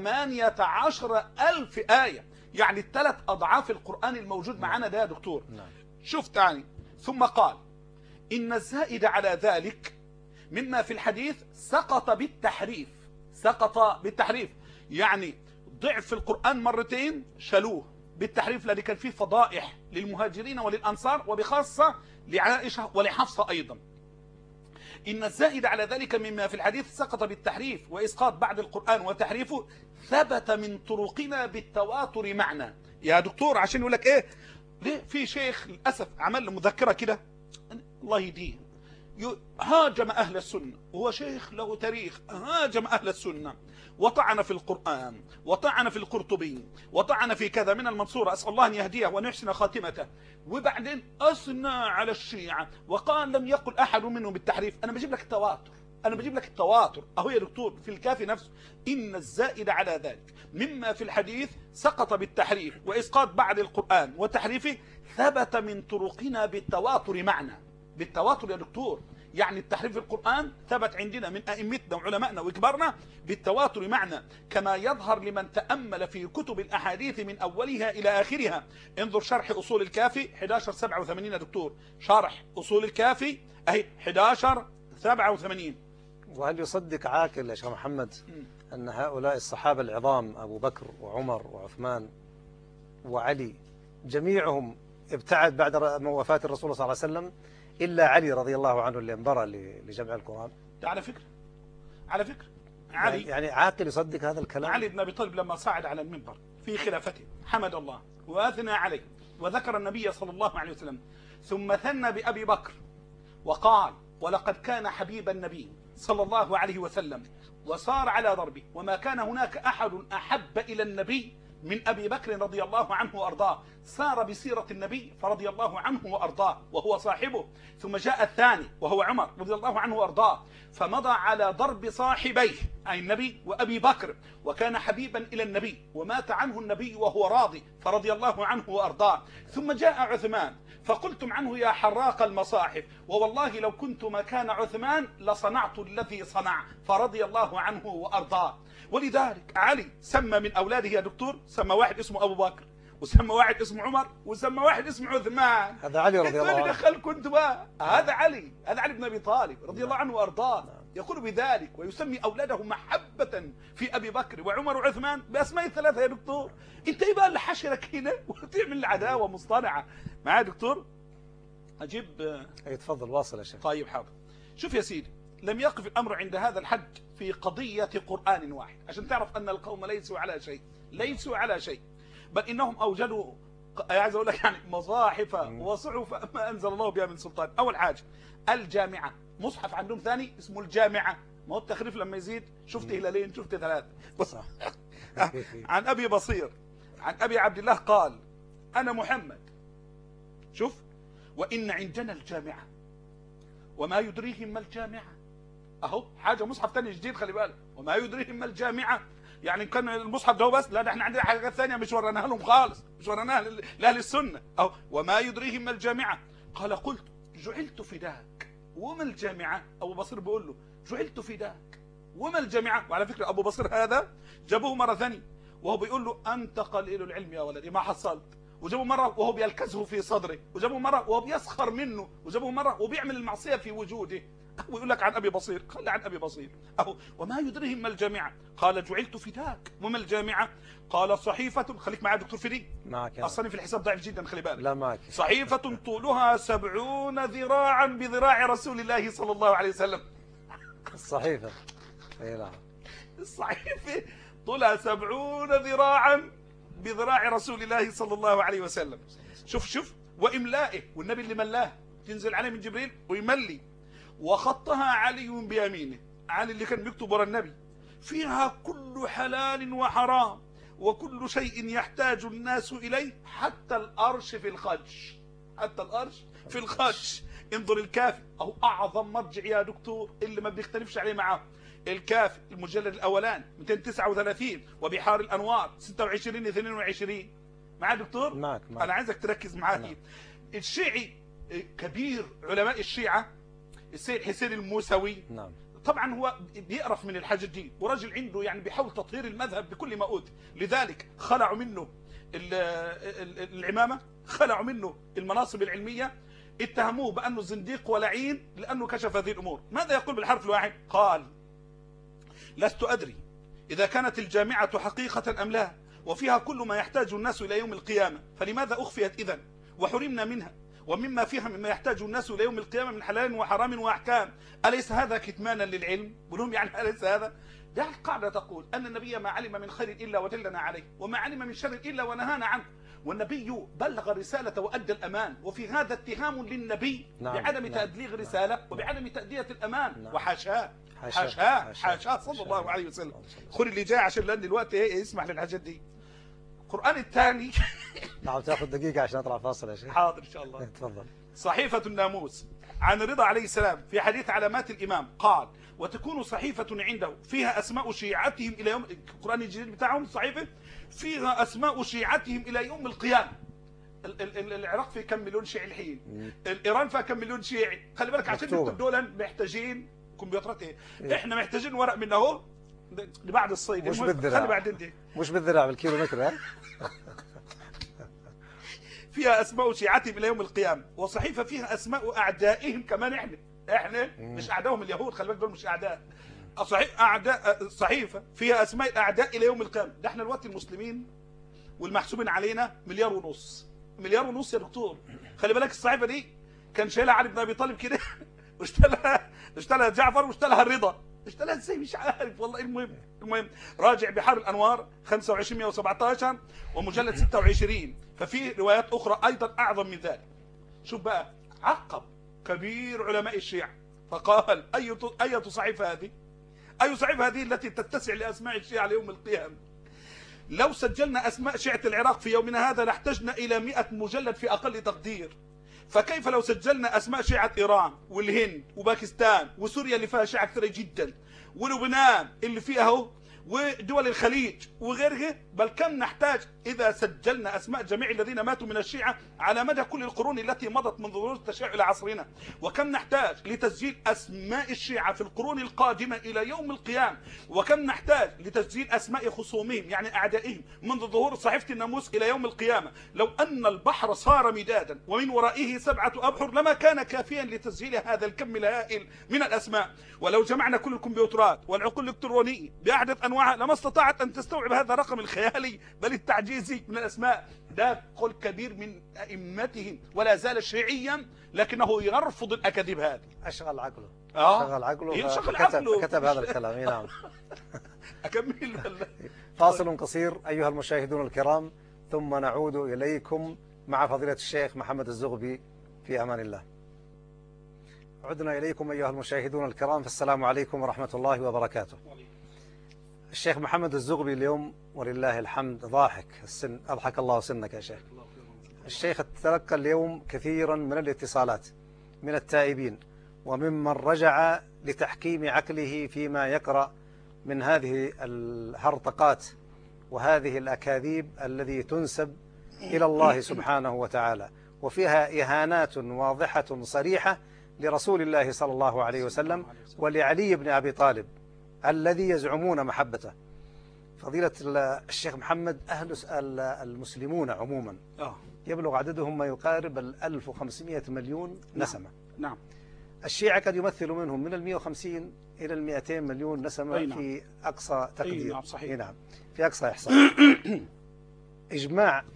18,000 آية، يعني 3 أضعاف القرآن الموجود معنا ده يا دكتور. نعم. شوف تاني. ثم قال إن الزائد على ذلك مما في الحديث سقط بالتحريف. سقط بالتحريف يعني ضعف القرآن مرتين شالوه بالتحريف، لأن كان فيه فضائح للمهاجرين وللأنصار وبخاصة لعائشة ولحفصة أيضا. إن الزائد على ذلك مما في الحديث سقط بالتحريف وإسقاط بعد القرآن وتحريفه ثبت من طرقنا بالتواتر معنا. يا دكتور عشان يقول لك إيه ليه في شيخ للأسف عمل له مذكرة كده الله يهديه هاجم أهل السنة، وهو شيخ له تاريخ، هاجم أهل السنة وطعن في القرآن وطعن في القرطبي وطعن في كذا من المنصورة، أسأل الله أن يهديه وأن يحسن خاتمته، وبعدين أثنى على الشيعة وقال لم يقل أحد منهم بالتحريف. أنا بجيب لك التواتر، أنا بجيب لك التواتر أهو يا دكتور في الكافي نفسه. إن الزائد على ذلك مما في الحديث سقط بالتحريف وإسقاط بعد القرآن وتحريفه ثبت من طرقنا بالتواتر معنا. بالتواتر يا دكتور يعني التحريف في القرآن ثبت عندنا من أئمتنا وعلمائنا وكبارنا بالتواتر معنا، كما يظهر لمن تأمل في كتب الأحاديث من أولها إلى آخرها. انظر شرح أصول الكافي 1187 يا دكتور، شرح أصول الكافي أهي 1187. وهل يصدق عاقل يا شيخ محمد أن هؤلاء الصحابة العظام أبو بكر وعمر وعثمان وعلي جميعهم ابتعد بعد وفاة الرسول صلى الله عليه وسلم إلا علي رضي الله عنه اللي انبرى لجمع القرآن؟ ده على فكرة على فكرة علي يعني عاقل يصدق هذا الكلام؟ علي بن أبي طالب لما صعد على المنبر في خلافته حمد الله وأثنى عليه وذكر النبي صلى الله عليه وسلم، ثم ثنى بأبي بكر وقال: ولقد كان حبيب النبي صلى الله عليه وسلم وصار على ضربه، وما كان هناك أحد أحب إلى النبي من أبي بكر رضي الله عنه وأرضاه، سار بسيرة النبي فرضي الله عنه وأرضاه وهو صاحبه. ثم جاء الثاني وهو عمر رضي الله عنه وأرضاه، فمضى على ضرب صاحبيه أي النبي وأبي بكر، وكان حبيبا إلى النبي ومات عنه النبي وهو راضي فرضي الله عنه وأرضاه. ثم جاء عثمان فقلتم عنه يا حراق المصاحف، ووالله لو كنت مكان عثمان لصنعت الذي صنع فرضي الله عنه وأرضاه. ولذلك علي سمى من أولاده يا دكتور، سمى واحد اسمه أبو بكر، وسمى واحد اسمه عمر، وسمى واحد اسمه عثمان. هذا علي رضي الله عنه. دخلكم انتم بقى، هذا علي، هذا علي بن أبي طالب رضي الله عنه وأرضاه. يقول بذلك ويسمي أولاده محبة في أبي بكر وعمر وعثمان بأسماء الثلاثة. يا دكتور انت ايه بقى اللي حشرك هنا وتعمل العداوة مصطنعة معايا دكتور؟ أجيب تفضل واصل يا شيخ. طيب حاضر. شوف يا سيدي، لم يقف الأمر عند هذا الحد في قضية قرآن واحد، عشان تعرف أن القوم ليسوا على شيء، ليسوا على شيء، بل إنهم أوجدوا عايز أقول لك يعني مصاحف وصحف ما أنزل الله بها من سلطان. أول حاجة الجامعة، مصحف عندهم ثاني اسمه الجامعة، ما هو التخريف لما يزيد شفت هلالين شفت ثلاثة. بص عن أبي بصير عن أبي عبد الله قال: أنا محمد، شوف، وإن عندنا الجامعة وما يدريهم ما الجامعة. أهو حاجة مصحف ثاني جديد، خلي بالك، وما يدريهم ما الجامعة. يعني كان المصحف ده بس، لا ده احنا عندنا حاجات ثانية مش ورناها لهم خالص، مش ورناها لأهل السنة. أهو وما يدريهم ما الجامعة. قال: قلت جعلت فداك وما الجامعة. أبو بصير بيقول له جعلت فداك وما الجامعة. وعلى فكرة أبو بصير هذا جابوه مرة ثانية وهو بيقول له أنت قليل العلم يا ولدي ما حصلت، وجابوا مرة وهو بيلكزه في صدره، وجابوا مرة وهو بيسخر منه، وجابوا مرة وبيعمل المعصية في وجوده. ويقول لك عن أبي بصير، قال عن أبي بصير أهو وما يدريهم ما الجامعة. قال جعلت فداك وما الجامعة. قال صحيفة، خليك معي دكتور فدي، معك أصلا في الحساب ضعيف جدا خلي بالك. لا معك. صحيفة طولها 70 ذراعا بذراع رسول الله صلى الله عليه وسلم. الصحيفة اي نعم، الصحيفة طولها 70 ذراعا بذراع رسول الله صلى الله عليه وسلم. شوف وإملائه، والنبي اللي ملاه تنزل عليه من جبريل ويملي. وخطها علي بيمينه، علي اللي كان بيكتب ورا النبي، فيها كل حلال وحرام وكل شيء يحتاج الناس إليه حتى الأرش في الخدش، حتى الأرش في الخدش. انظر الكافي، أو أعظم مرجع يا دكتور اللي ما بنختلفش عليه معاه، الكافي المجلد الأولان 239 وبحار الأنوار 26 22. معاه دكتور؟ معك. أنا عايزك تركز معايا. الشيعي كبير علماء الشيعة السيد حسين الموسوي، نعم، طبعا هو بيقرف من الحاجة دي، ورجل عنده يعني بيحاول تطهير المذهب بكل ما أوتي، لذلك خلعوا منه العمامة، خلعوا منه المناصب العلمية، اتهموه بأنه زنديق ولعين لأنه كشف هذه الأمور. ماذا يقول بالحرف الواحد؟ قال: لست أدري إذا كانت الجامعة حقيقة أم لا، وفيها كل ما يحتاج الناس إلى يوم القيامة، فلماذا أخفيت إذن وحرمنا منها ومما فيها مما يحتاج الناس إلى يوم القيامة من حلال وحرام وأحكام؟ أليس هذا كتمانا للعلم؟ بلهم يعني أليس هذا؟ ده القاعدة تقول أن النبي ما علم من خير إلا ودلنا عليه، وما علم من شر إلا ونهانا عنه، والنبي بلغ الرسالة وأدى الأمان، وفي هذا اتهام للنبي بعدم تبليغ الرسالة وبعدم تأدية الأمان، وحاشاه حاشاه صلى الله عليه وسلم. خذ اللي جاي عشان لأن الوقت يسمح للحاجات دي. القرآن الثاني نعم، تاخذ دقيقة عشان أطلع فاصل يا شيخ. حاضر إن شاء الله. تفضل. صحيفة الناموس عن رضا عليه السلام في حديث علامات الإمام قال: وتكون صحيفة عنده فيها أسماء شيعتهم إلى يوم، القرآن الجديد بتاعهم الصحيفة فيها أسماء شيعتهم إلى يوم القيامة. العراق فيه كم مليون شيعي الحين، إيران فيها كم مليون شيعي، خلي بالك عشان انتم دول محتاجين كمبيوترات احنا محتاجين ورق من اهو لبعد الصيد، مش بالذراع، خلي بعدين دي مش بالذراع بالكيلومتر. ها فيها أسماء شيعتهم إلى يوم القيامة، وصحيفة فيها أسماء أعدائهم كمان. إحنا مش أعدائهم اليهود، خلي بالك دول مش أعداء، أعداء. صحيفة فيها أسماء الأعداء إلى يوم القيامة. ده إحنا الوقت المسلمين والمحسوبين علينا 1.5 مليار يا دكتور. خلي بالك الصحيفة دي كان شايلها علي بن أبي طالب كده واشتلها جعفر واشتلها الرضا، اشتراها ازاي مش عارف والله. المهم راجع بحار الانوار 2517 ومجلد 26، ففي روايات اخرى ايضا اعظم من ذلك. شوف بقى، عقب كبير علماء الشيعة فقال أية صحيفة هذه؟ أي صحيفة هذه التي تتسع لأسماء الشيعة ليوم القيامة؟ لو سجلنا أسماء شيعة العراق في يومنا هذا لاحتجنا إلى 100 مجلد في أقل تقدير، فكيف لو سجلنا أسماء شيعة إيران والهند وباكستان وسوريا اللي فيها شيعة كثيرة جدا، ولبنان اللي فيها، ودول الخليج وغيرها؟ بل كم نحتاج إذا سجلنا أسماء جميع الذين ماتوا من الشيعة على مدى كل القرون التي مضت من ظهور التشيع إلى عصرنا، وكم نحتاج لتسجيل أسماء الشيعة في القرون القادمة إلى يوم القيامة، وكم نحتاج لتسجيل أسماء خصومهم يعني أعدائهم منذ ظهور صحيفة الناموس إلى يوم القيامة. لو أن البحر صار مدادا ومن ورائه 7 أبحر لما كان كافيا لتسجيل هذا الكم الهائل من الأسماء. ولو جمعنا كل الكمبيوترات والعقول الإلكترونية بأحدث أنواعها لما استطاعت أن تستوعب هذا الرقم الخيالي بل التعجيزي من الأسماء. ده قول كبير من أئمتهم ولا زال شيعيا، لكنه يرفض الأكاذيب هذه. أشغل عقله. شغل عقله فكتب هذا الكلام. نعم. أكمل. فاصل قصير أيها المشاهدون الكرام، ثم نعود إليكم مع فضيلة الشيخ محمد الزغبي في أمان الله. عدنا إليكم أيها المشاهدون الكرام، فالسلام عليكم ورحمة الله وبركاته. الشيخ محمد الزغبي اليوم ولله الحمد ضاحك السن، أضحك الله سنك يا شيخ. الشيخ تلقى اليوم كثيرا من الاتصالات من التائبين وممن رجع لتحكيم عقله فيما يقرأ من هذه الهرطقات وهذه الأكاذيب الذي تنسب إلى الله سبحانه وتعالى، وفيها إهانات واضحة صريحة لرسول الله صلى الله عليه وسلم ولعلي بن أبي طالب الذي يزعمون محبته. فضيلة الشيخ محمد، أهل المسلمون عموما يبلغ عددهم ما يقارب 1500 مليون نسمة. نعم. الشيعة قد يمثل منهم من 150 إلى 200 مليون نسمة. نعم. في أقصى تقدير. نعم صحيح. نعم في أقصى إحصاء. إجماع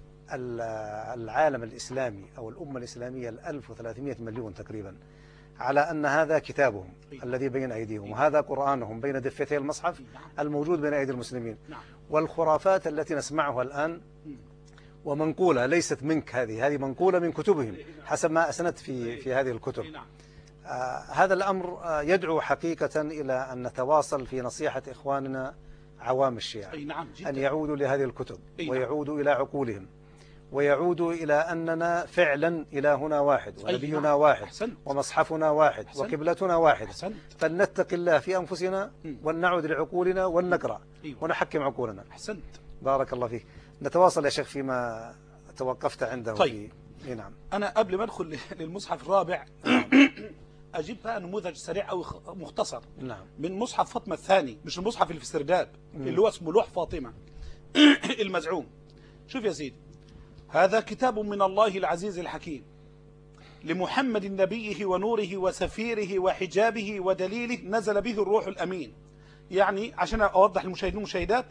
العالم الإسلامي أو الأمة الإسلامية 1300 مليون تقريبا على أن هذا كتابهم الذي بين أيديهم وهذا قرآنهم بين دفتي المصحف الموجود بين أيدي المسلمين. والخرافات التي نسمعها الآن ومنقولة ليست منك، هذه منقولة من كتبهم حسب ما أسندت في هذه الكتب. هذا الأمر يدعو حقيقة إلى أن نتواصل في نصيحة إخواننا عوام الشيعة أن يعودوا لهذه الكتب ويعودوا إلى عقولهم ويعودوا إلى أننا فعلا إلهنا واحد ونبينا واحد ومصحفنا واحد وقبلتنا واحد، فلنتق الله في أنفسنا ولنعود لعقولنا ونقرأ ونحكم عقولنا. بارك الله فيك. نتواصل يا شيخ فيما توقفت عنده. طيب. نعم. أنا قبل ما أدخل للمصحف الرابع أجيب بقى نموذج سريع أو مختصر. نعم. من مصحف فاطمة الثاني، مش المصحف اللي في سرداب اللي هو اسمه لوح فاطمة المزعوم. شوف يا سيدي، هذا كتاب من الله العزيز الحكيم لمحمد نبيه ونوره وسفيره وحجابه ودليله، نزل به الروح الأمين. يعني عشان أوضح للمشاهدين والمشاهدات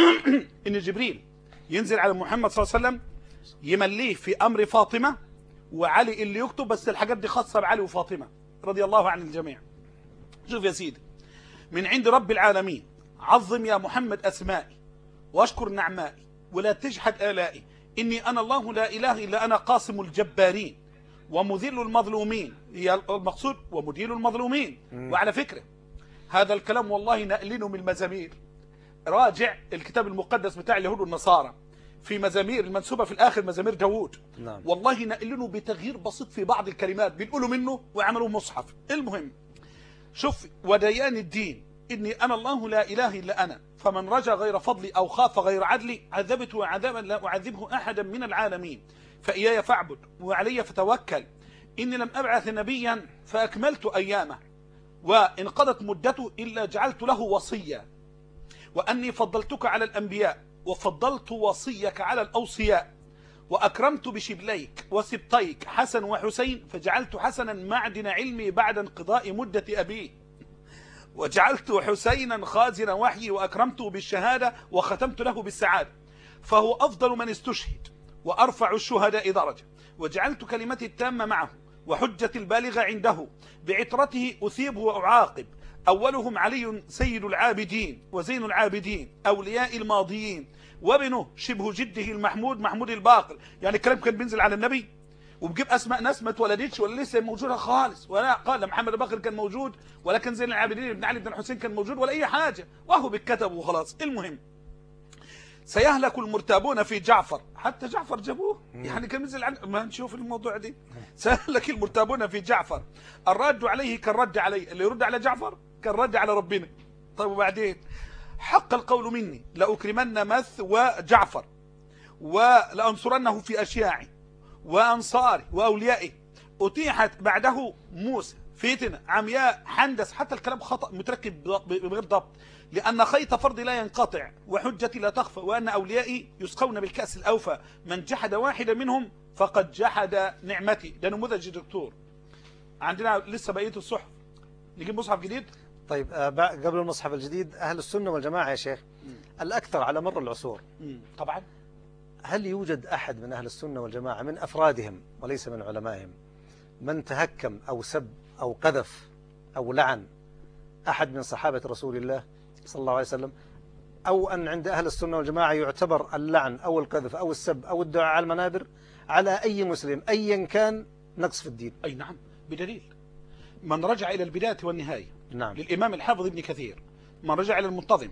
إن جبريل ينزل على محمد صلى الله عليه وسلم يمليه في أمر فاطمة وعلي اللي يكتب، بس الحاجات دي خاصة بعلي وفاطمة رضي الله عن الجميع. شوف يا سيدي، من عند رب العالمين عظم يا محمد أسمائي واشكر نعمائي ولا تجحد آلائي، إني أنا الله لا إله إلا أنا قاسم الجبارين ومذل المظلومين، هي المقصود ومديل المظلومين. وعلى فكرة هذا الكلام والله نقلينه من المزامير، راجع الكتاب المقدس بتاع اليهود والنصارى في مزامير المنسوبة في الآخر مزامير داوود. نعم. والله نقلينه بتغيير بسيط في بعض الكلمات بنقولوا منه وعملوا مصحف. المهم شوف، وديان الدين إني أنا الله لا إله إلا أنا، فمن رجا غير فضلي أو خاف غير عدلي عذبته عذابا لا أعذبه أحدا من العالمين، فإياي فاعبد وعلي فتوكل، إني لم أبعث نبيا فأكملت أيامه وانقضت مدته إلا جعلت له وصيا، وأني فضلتك على الأنبياء وفضلت وصيك على الأوصياء، وأكرمت بشبليك وسبطيك حسن وحسين، فجعلت حسنا معدن علمي بعد انقضاء مدة أبيه، وجعلت حسينا خازن وحيي، وأكرمته بالشهادة وختمت له بالسعادة، فهو أفضل من استشهد وأرفع الشهداء درجة، وجعلت كلمتي التامة معه وحجة البالغة عنده، بعطرته أثيب وأعاقب، أولهم علي سيد العابدين وزين العابدين أولياء الماضيين، وابنه شبه جده المحمود محمود الباقر. يعني الكلام كان بينزل على النبي وبجيب أسماء ناس ما اتولدتش ولا لسه موجودة خالص، ولا قال محمد الباقر كان موجود، ولا كان زين العابدين بن علي بن الحسين كان موجود، ولا أي حاجة، وهو بالكتب وخلاص. المهم سيهلك المرتابون في جعفر، حتى جعفر جابوه، يعني كان نزل عن ما نشوف الموضوع دي. سيهلك المرتابون في جعفر، الرد عليه كالرد عليه، اللي يرد على جعفر كالرد على ربنا. طيب وبعدين حق القول مني لأكرمن مث وجعفر ولأنصرنه في أشياعي وأنصاري وأوليائي. أتيحت بعده موسى فتنة عمياء حندس، حتى الكلام خطأ متركب بغير ضبط، لأن خيط فرضي لا ينقطع وحجتي لا تخفى، وأن أوليائي يسقون بالكأس الأوفى، من جحد واحدا منهم فقد جحد نعمتي. ده نموذج دكتور. عندنا لسه بقية الصحف، نجيب مصحف جديد. طيب قبل المصحف الجديد، أهل السنة والجماعة يا شيخ الأكثر على مر العصور طبعا، هل يوجد أحد من أهل السنة والجماعة من أفرادهم وليس من علمائهم من تهكم أو سب أو قذف أو لعن أحد من صحابة رسول الله صلى الله عليه وسلم، أو أن عند أهل السنة والجماعة يعتبر اللعن أو القذف أو السب أو الدعاء على المنابر على أي مسلم أيا كان نقص في الدين؟ أي نعم، بدليل من رجع إلى البداية والنهاية نعم. للإمام الحافظ ابن كثير، من رجع إلى المنتظم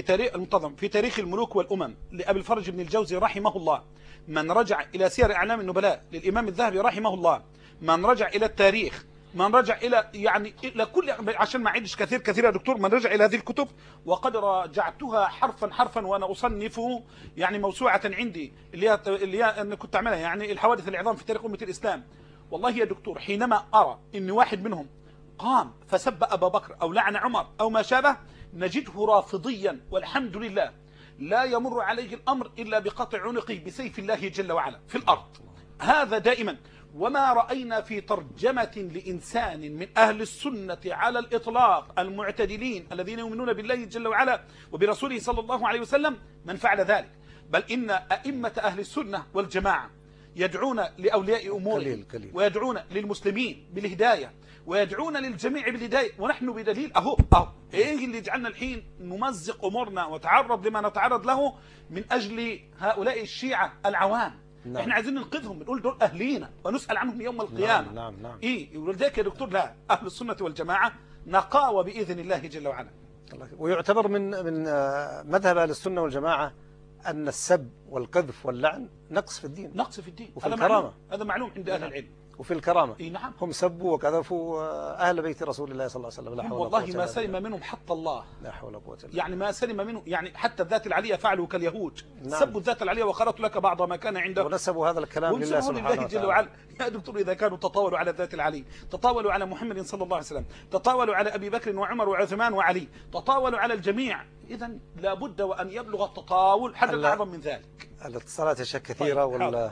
في تاريخ الملوك والأمم لأبي الفرج بن الجوزي رحمه الله، من رجع إلى سير أعلام النبلاء للإمام الذهبي رحمه الله، من رجع إلى التاريخ، من رجع إلى يعني إلى كل، عشان ما أعيدش كثير يا دكتور، من رجع إلى هذه الكتب، وقد راجعتها حرفا وأنا أصنفه يعني موسوعة عندي اللي هي أنا كنت أعملها، يعني الحوادث العظام في تاريخ أمة الإسلام. والله يا دكتور حينما أرى إن واحد منهم قام فسب أبا بكر أو لعن عمر أو ما شابه نجده رافضيا، والحمد لله لا يمر عليه الأمر إلا بقطع عنقه بسيف الله جل وعلا في الأرض، هذا دائما. وما رأينا في ترجمة لإنسان من أهل السنة على الإطلاق المعتدلين الذين يؤمنون بالله جل وعلا وبرسوله صلى الله عليه وسلم من فعل ذلك، بل إن أئمة أهل السنة والجماعة يدعون لأولياء أمورهم ويدعون للمسلمين بالهداية ويدعون للجميع بالهداية، ونحن بدليل أهو إيه اللي جعلنا الحين نمزق أمورنا وتعرض لما نتعرض له من أجل هؤلاء الشيعة العوام. نعم. احنا عايزين ننقذهم، بنقول دول أهلينا ونسأل عنهم يوم القيامة. نعم. إيه ولذلك يا دكتور لا، أهل السنة والجماعة نقاوة بإذن الله جل وعلا. ويعتبر من مذهب أهل السنة والجماعة أن السب والقذف واللعن نقص في الدين، نقص في الدين وفي الكرامة. هذا معلوم عند أهل العلم. وفي الكرامة نعم. هم سبوا وقذفوا أهل بيت رسول الله صلى الله عليه وسلم، لا حول ولا قوة إلا بالله. والله ما سلم منهم حتى الله، لا حول ولا قوة إلا يعني ما سلم منهم، يعني حتى الذات العلية فعلوا كاليهود. نعم. سبوا الذات العلية وخرطوا لك بعض ما كان عنده ونسبوا هذا الكلام لله سبحانه جل وعلا. يا دكتور إذا كانوا تطاولوا على الذات العلي، تطاولوا على محمد صلى الله عليه وسلم، تطاولوا على أبي بكر وعمر وعثمان وعلي، تطاولوا على الجميع، إذا لابد وأن يبلغ التطاول حد أعظم من ذلك. الاتصالات أشياء كثيرة. طيب.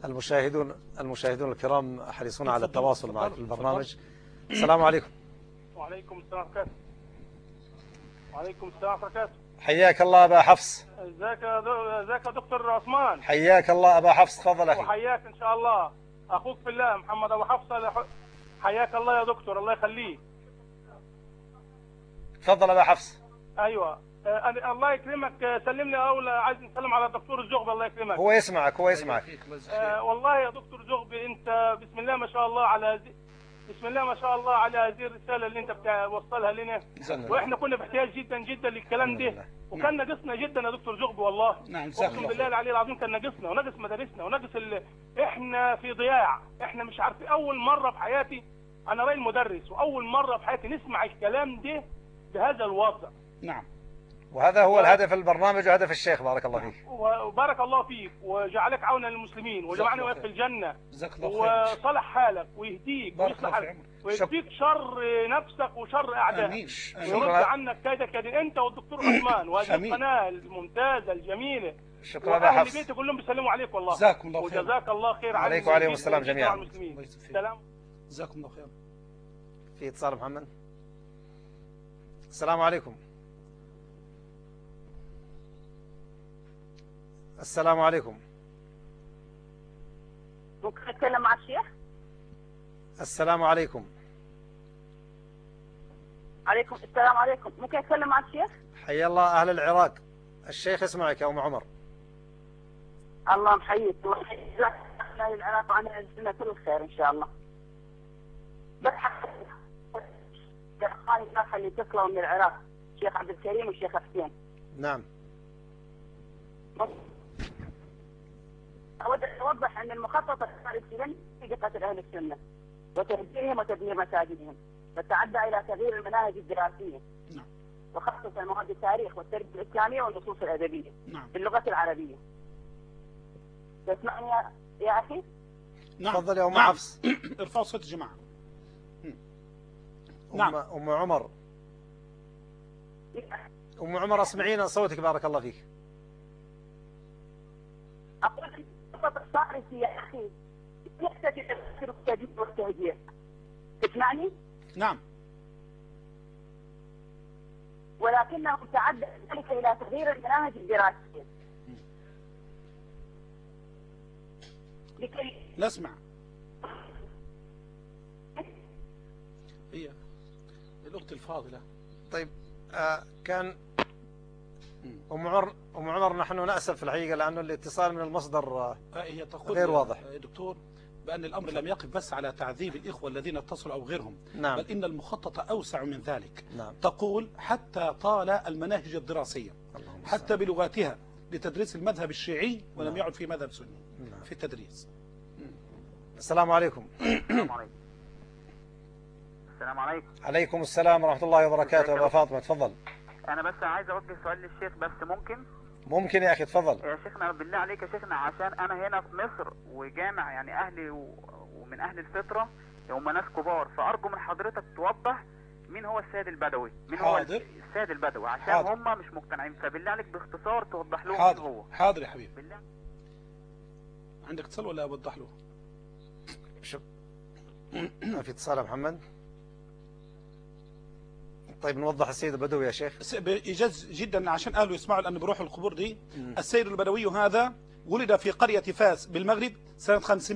المشاهدون الكرام حريصون على التواصل معك في البرنامج. السلام عليكم. وعليكم السلام ورحمة الله. وعليكم السلام ورحمة الله. حياك الله أبا حفص. ازيك يا دكتور عثمان. حياك الله أبا حفص، تفضل أخي. وحياك إن شاء الله أخوك في الله محمد أبو حفص. حياك الله يا دكتور، الله يخليك. تفضل أبا حفص. أيوة الله يكرمك، سلمني أول عايز نسلم على الدكتور الزغبي الله يكرمك. هو يسمعك. والله يا دكتور زغبي أنت بسم الله ما شاء الله على هذه الرسالة اللي أنت بتوصلها لنا، وإحنا كنا باحتياج جدا للكلام ده، وكان ناقصنا جدا يا دكتور زغبي والله. نعم أقسم بالله العلي العظيم كان ناقصنا وناقص مدارسنا وناقص إحنا في ضياع، إحنا مش عارفين. أول مرة في حياتي أنا راجل مدرس، وأول مرة في حياتي نسمع الكلام ده بهذا الوضع. نعم. وهذا هو الهدف البرنامج وهدف الشيخ، بارك الله فيك. وبارك الله فيك وجعلك عونا للمسلمين وجمعنا وياك في الجنة، وصلح حالك ويهديك ويصلح حالك ويكفيك شر نفسك وشر أعدائك ويرد عنك كيدك أنت والدكتور عثمان وهذه القناة الممتازة الجميلة. شكرا يا حفص. أهل بيتي كلهم بيسلموا عليك والله. جزاكم الله خير. وجزاك الله خير عليك وعليهم السلام جميعا. سلام. جزاكم الله خير. في اتصال محمد. السلام عليكم. السلام عليكم. ممكن أتكلم مع الشيخ؟ السلام عليكم. عليكم السلام عليكم. ممكن أتكلم مع الشيخ؟ حيا الله أهل العراق. الشيخ يسمعك يا أم عمر. الله محييك أهل العراق وعن عزنا كل خير إن شاء الله. بس أخواني الناس اللي اتصلوا من العراق الشيخ عبد الكريم والشيخ حسين. نعم. أود أن أوضح أن المخطط الخارجي في قتل أهل السنة وتهجيرهم وتدمير مساجدهم، وتعدى إلى تغيير المناهج الدراسية. نعم. وخصوصا مواد التاريخ والتربية الإسلامية والنصوص الأدبية. نعم. باللغة العربية. تسمعني يا أخي؟ نعم. تفضل يا أم حفص. ارفعوا صوت الجماعة. نعم. أم عمر. أم عمر اسمعينا صوتك بارك الله فيك. أقول الخطط الصارمة يا أخي يحتاج إلى التجديد والتهجير. تسمعني؟ نعم. ولكنه تعدى ذلك إلى تغيير المناهج الدراسية. لكي نسمع. هي الأخت الفاضلة. طيب كان أم عمر نحن نأسف في الحقيقة لأنه الاتصال من المصدر هي تقول غير واضح دكتور بأن الأمر لم يقف بس على تعذيب الإخوة الذين اتصلوا أو غيرهم. نعم. بل إن المخطط أوسع من ذلك. نعم. تقول حتى طال المناهج الدراسية حتى بلغاتها لتدريس المذهب الشيعي ولم نعم. يعد في مذهب سني. نعم. في التدريس. السلام عليكم. السلام عليكم. السلام عليكم. عليكم السلام ورحمة الله وبركاته. أبا فاطمة تفضل. أنا بس عايز أوجه سؤال للشيخ بس ممكن؟ ممكن يا أخي تفضل. يا شيخنا بالله عليك يا شيخنا عشان أنا هنا في مصر وجامع يعني أهلي ومن أهل الفطرة هم ناس كبار، فأرجو من حضرتك توضح مين هو السيد البدوي؟ مين هو السيد البدوي عشان هم مش مقتنعين، فبالله عليك باختصار توضح لهم مين هو. حاضر يا حبيبي. بالله. عندك اتصال ولا أوضح له؟ ما في اتصال يا محمد؟ طيب نوضح السيد البدوي يا شيخ. بإيجاز جدا عشان أهله يسمعوا لأن بيروحوا القبور دي. السيد البدوي هذا ولد في قرية فاس بالمغرب سنة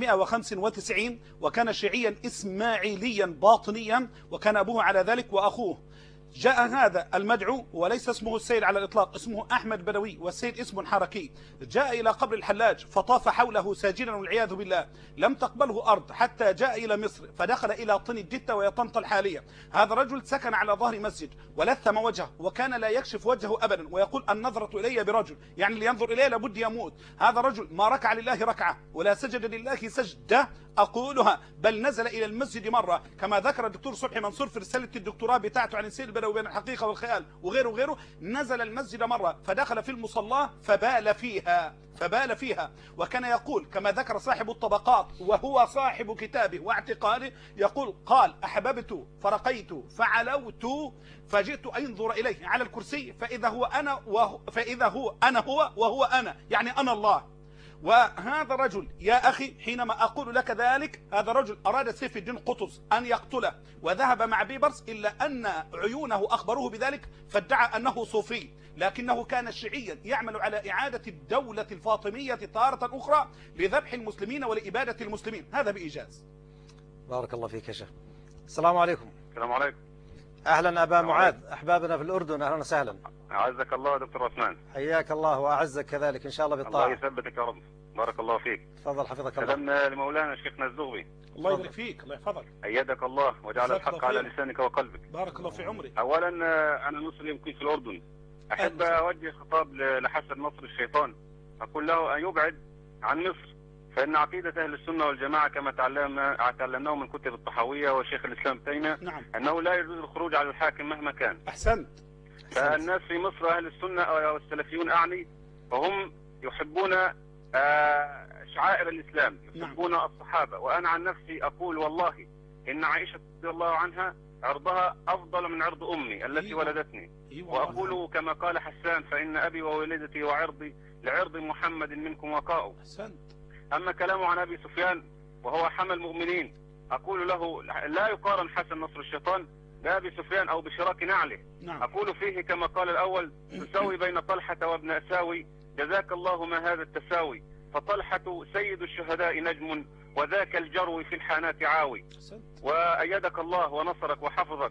595 وكان شيعيا إسماعيليا باطنيا وكان أبوه على ذلك وأخوه. جاء هذا المدعو وليس اسمه السيد على الإطلاق، اسمه أحمد بدوي والسيد اسم حركي. جاء إلى قبر الحلاج فطاف حوله ساجدا والعياذ بالله، لم تقبله أرض حتى جاء إلى مصر فدخل إلى طن الجتة وهي طنطا الحالية. هذا رجل سكن على ظهر مسجد ولثم وجهه وكان لا يكشف وجهه أبدا ويقول النظرة إلي برجل، يعني اللي ينظر إليه لابد يموت. هذا رجل ما ركع لله ركعة ولا سجد لله سجدة أقولها، بل نزل إلى المسجد مرة كما ذكر الدكتور صبحي منصور في رسالة الدكتوراه بتاعته عن السيد البدوي بين الحقيقة والخيال وغيره نزل المسجد مرة فدخل في المصلاة فبال فيها وكان يقول كما ذكر صاحب الطبقات وهو صاحب كتابه واعتقاده يقول قال أحببت فرقيت فعلوت فجئت أنظر إليه على الكرسي فإذا هو أنا وهو أنا، يعني أنا الله. وهذا رجل يا أخي حينما أقول لك ذلك هذا رجل أراد سيف الدين قطز أن يقتله وذهب مع بيبرس إلا أن عيونه أخبروه بذلك فادعى أنه صوفي، لكنه كان شيعيا يعمل على إعادة الدولة الفاطمية تارة أخرى لذبح المسلمين ولإبادة المسلمين. هذا بإيجاز. بارك الله فيك يا شيخ. السلام عليكم. السلام عليكم. أهلا أبا معاذ، أحبابنا في الأردن أهلا وسهلا. أعزك الله دكتور عثمان. حياك الله وأعزك كذلك إن شاء الله بالطاعة. الله يثبتك يا رب. بارك الله فيك. تفضل حفظك الله. سلمنا لمولانا شيخنا الزغبي. الله يبارك فيك. الله يحفظك. أيدك الله وجعل الحق على لسانك وقلبك. بارك الله في عمرك. أولا أنا مسلم يمكن في الأردن، أحب أوجه خطاب لحسن نصر الشيطان أقول له أن يبعد عن مصر، فإن عقيدة أهل السنة والجماعة كما تعلمناه من كتب الطحاوية وشيخ الإسلام تيمية أنه لا يجوز الخروج على الحاكم مهما كان. أحسنت. فالناس في مصر أهل السنة والسلفيون أعني فهم يحبون شعائر الإسلام، يحبون الصحابة، وأنا عن نفسي أقول والله إن عائشة رضي الله عنها عرضها أفضل من عرض أمي التي ولدتني، وأقول كما قال حسان فإن أبي وولدتي وعرضي لعرض محمد منكم وقاء. أما كلامه عن أبي سفيان وهو حمى المؤمنين أقول له لا يقارن حسن نصر الشيطان بأبي سفيان أو بشراك نعله. أقول فيه كما قال الأول تساوي بين طلحة وابن أساوي جزاك الله ما هذا التساوي، فطلحة سيد الشهداء نجم وذاك الجرو في الحانات عاوي. وأيدك الله ونصرك وحفظك.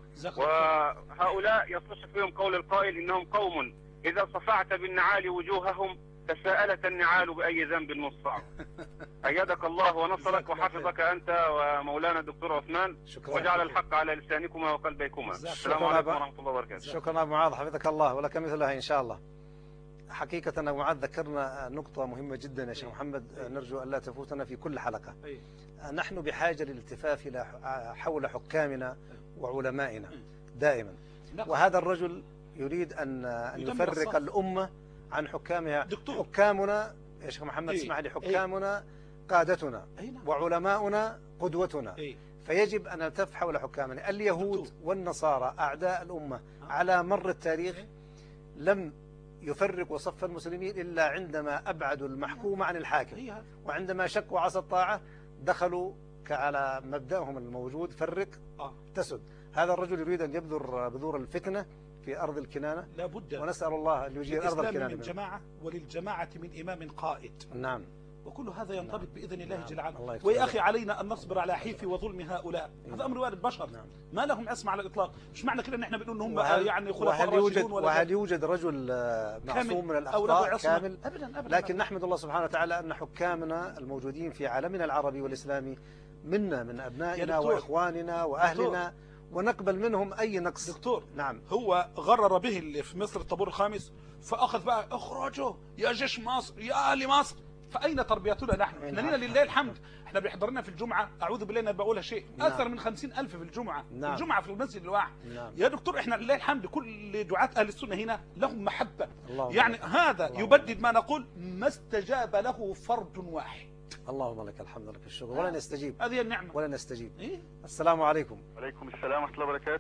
وهؤلاء يصح فيهم قول القائل إنهم قوم إذا صفعت بالنعال وجوههم تساءلت النعال بأي ذنب مصفع. أيدك الله ونصرك وحفظك أنت ومولانا الدكتور عثمان، وجعل الحق على لسانكما وقلبيكما. السلام عليكم ورحمة الله وبركاته. شكرا أبو معاذ، حفظك الله ولك مثلها إن شاء الله. حقيقة أبو معاذ ذكرنا نقطة مهمة جدا يا شيخ محمد، نرجو أن لا تفوتنا في كل حلقة. نحن بحاجة للالتفاف إلى حول حكامنا وعلمائنا دائما، وهذا الرجل يريد أن يفرق الأمة عن حكامها. حكامنا يا شيخ محمد اسمح لي، حكامنا قادتنا وعلماؤنا قدوتنا، فيجب أن نلتف حول حكامنا. اليهود والنصارى أعداء الأمة على مر التاريخ لم يفرقوا صف المسلمين إلا عندما أبعدوا المحكوم عن الحاكم، وعندما شكوا عصا الطاعة دخلوا على مبدأهم الموجود فرق تسد. هذا الرجل يريد أن يبذر بذور الفتنة في أرض الكنانة، لابد، ونسأل الله أن يجير أرض الكنانة من جماعة، وللجماعة من إمام قائد. نعم، وكل هذا ينضبط بإذن الله جل وعلا. ويا أخي علينا أن نصبر على حيف وظلم هؤلاء، هذا أمر وارد بشر، ما لهم اسم على الإطلاق. مش معنى كده أن احنا بنقول أنهم يعني خلفاء راشدون، وهل يوجد رجل معصوم من الأخطاء كامل؟ أبدا. لكن نحمد الله سبحانه وتعالى أن حكامنا الموجودين في عالمنا العربي والإسلامي منا من أبنائنا وإخواننا وأهلنا، ونقبل منهم أي نقص. دكتور، نعم، هو غرر به اللي في مصر الطابور الخامس، فأخذ بقى اخرجوا يا جيش مصر يا أهل مصر. فأين تربيتنا نحن؟ احنا لنا لله الحمد، احنا بيحضرنا في الجمعة، أعوذ بالله أن بقولها شيء، أكثر من 50,000 في الجمعة. الجمعة في المسجد الواحد. يا دكتور احنا لله الحمد كل دعاة أهل السنة هنا لهم محبة، يعني هذا يبدد ما نقول، ما استجاب له فرد واحد. اللهم لك الحمد لك الشكر، ولن يستجيب. هذه النعمة، ولن يستجيب. السلام عليكم. وعليكم السلام ورحمة الله وبركاته.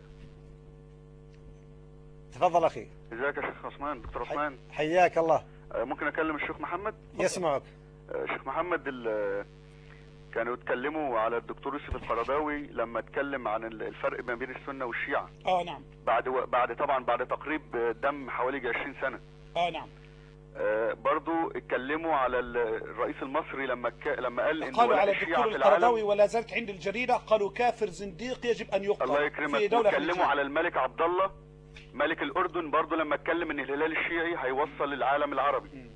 تفضل أخي. ازيك يا شيخ عثمان؟ دكتور عثمان، حياك الله. ممكن أكلم الشيخ محمد؟ يسمعك. شيخ محمد، كانوا اتكلموا على الدكتور يوسف القرضاوي لما اتكلم عن الفرق ما بين السنة والشيعة. نعم. بعد تقريب دم حوالي 20 سنة. نعم. برضو اتكلموا على الرئيس المصري لما قال ان قالوا على الدكتور القرضاوي ولا زالت عند الجريدة، قالوا كافر زنديق يجب ان يقتل. الله يكرمك. اتكلموا على الملك عبد الله ملك الأردن برضو لما اتكلم ان الهلال الشيعي هيوصل للعالم العربي.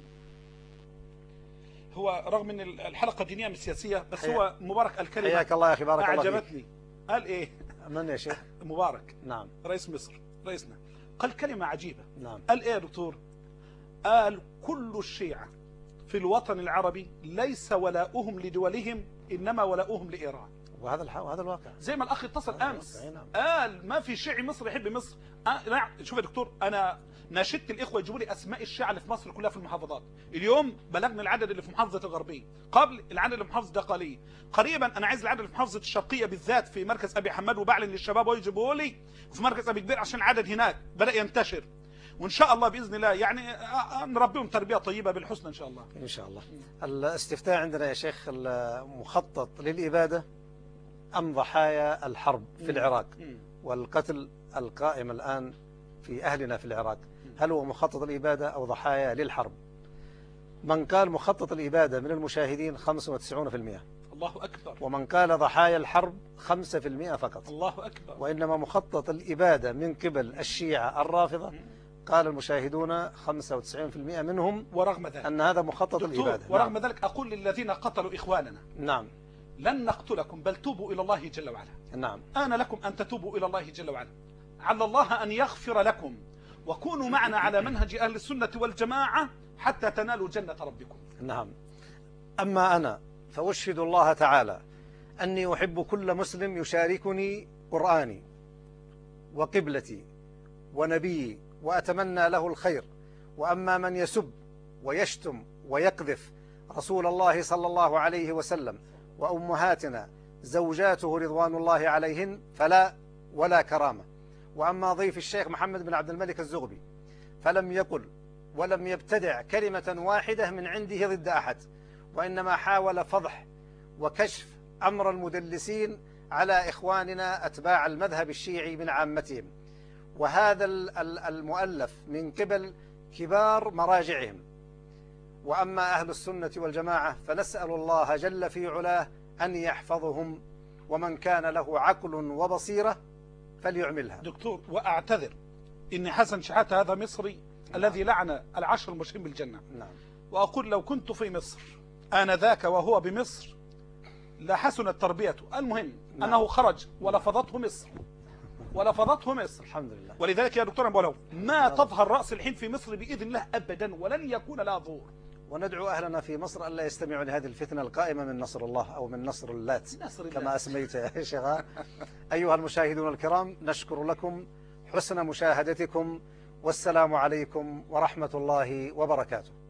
هو رغم ان الحلقة دينية مش سياسية، بس هو مبارك الكلمة حياك الله يا اخي، بارك الله فيك. اعجبتني. قال ايه؟ من يا شيخ؟ مبارك. نعم. رئيس مصر، رئيسنا، قال كلمة عجيبة. نعم. قال ايه يا دكتور؟ قال كل الشيعة في الوطن العربي ليس ولاؤهم لدولهم، انما ولاؤهم لإيران. وهذا الواقع. زي ما الاخ اتصل امس قال ما في شيعي مصري يحب مصر. شوف يا دكتور، انا ناشدت الاخوه يجيبوا لي اسماء الشيعة اللي في مصر كلها في المحافظات. اليوم بلغنا العدد اللي في محافظه الغربيه، قبل العدد اللي في محافظه الدقهليه، قريبا انا عايز العدد اللي في محافظه الشرقيه بالذات في مركز ابي حماد، وبعلن للشباب ويجيبوا لي في مركز ابي كبير عشان العدد هناك بدا ينتشر، وان شاء الله باذن الله يعني نربيهم تربيه طيبه بالحسنى ان شاء الله. ان شاء الله. الاستفتاء عندنا يا شيخ، المخطط للاباده ام ضحايا الحرب في العراق والقتل القائم الان في اهلنا في العراق، هل هو مخطط الاباده او ضحايا للحرب؟ من قال مخطط الاباده من المشاهدين 95%. الله اكبر. ومن قال ضحايا الحرب 5% فقط. الله اكبر. وانما مخطط الاباده من قبل الشيعة الرافضه قال المشاهدون 95% منهم، ورغم ذلك أن هذا مخطط الإبادة. ورغم ذلك أقول للذين قتلوا إخواننا، نعم، لن نقتلكم بل توبوا إلى الله جل وعلا. نعم. آن لكم أن تتوبوا إلى الله جل وعلا، على الله أن يغفر لكم، وكونوا معنا على منهج أهل السنة والجماعة حتى تنالوا جنة ربكم. نعم. أما أنا فأشهد الله تعالى أني أحب كل مسلم يشاركني قرآني وقبلتي ونبيي، وأتمنى له الخير. وأما من يسب ويشتم ويقذف رسول الله صلى الله عليه وسلم وأمهاتنا زوجاته رضوان الله عليهن فلا ولا كرامة. وأما ضيف الشيخ محمد بن عبد الملك الزغبي فلم يقل ولم يبتدع كلمة واحدة من عنده ضد أحد، وإنما حاول فضح وكشف أمر المدلسين على إخواننا أتباع المذهب الشيعي من عامتهم، وهذا المؤلف من قبل كبار مراجعهم. وأما أهل السنة والجماعة فنسأل الله جل في علاه أن يحفظهم، ومن كان له عقل وبصيرة فليعملها. دكتور، وأعتذر إن حسن شحاتة هذا مصري الذي لعن العشر المبشرين بالجنة. نعم. وأقول لو كنت في مصر آنذاك وهو بمصر لحسنت تربيته. المهم أنه خرج ولفظته مصر الحمد لله. ولذلك يا دكتور أبو لو ما تظهر رأس الحين في مصر بإذن الله أبدا، ولن يكون لها ظهور. وندعو أهلنا في مصر ألا يستمعوا لهذه الفتنة القائمة من نصر الله أو من نصر اللات كما أسميت يا شيخ. أيها المشاهدون الكرام، نشكر لكم حسن مشاهدتكم، والسلام عليكم ورحمة الله وبركاته.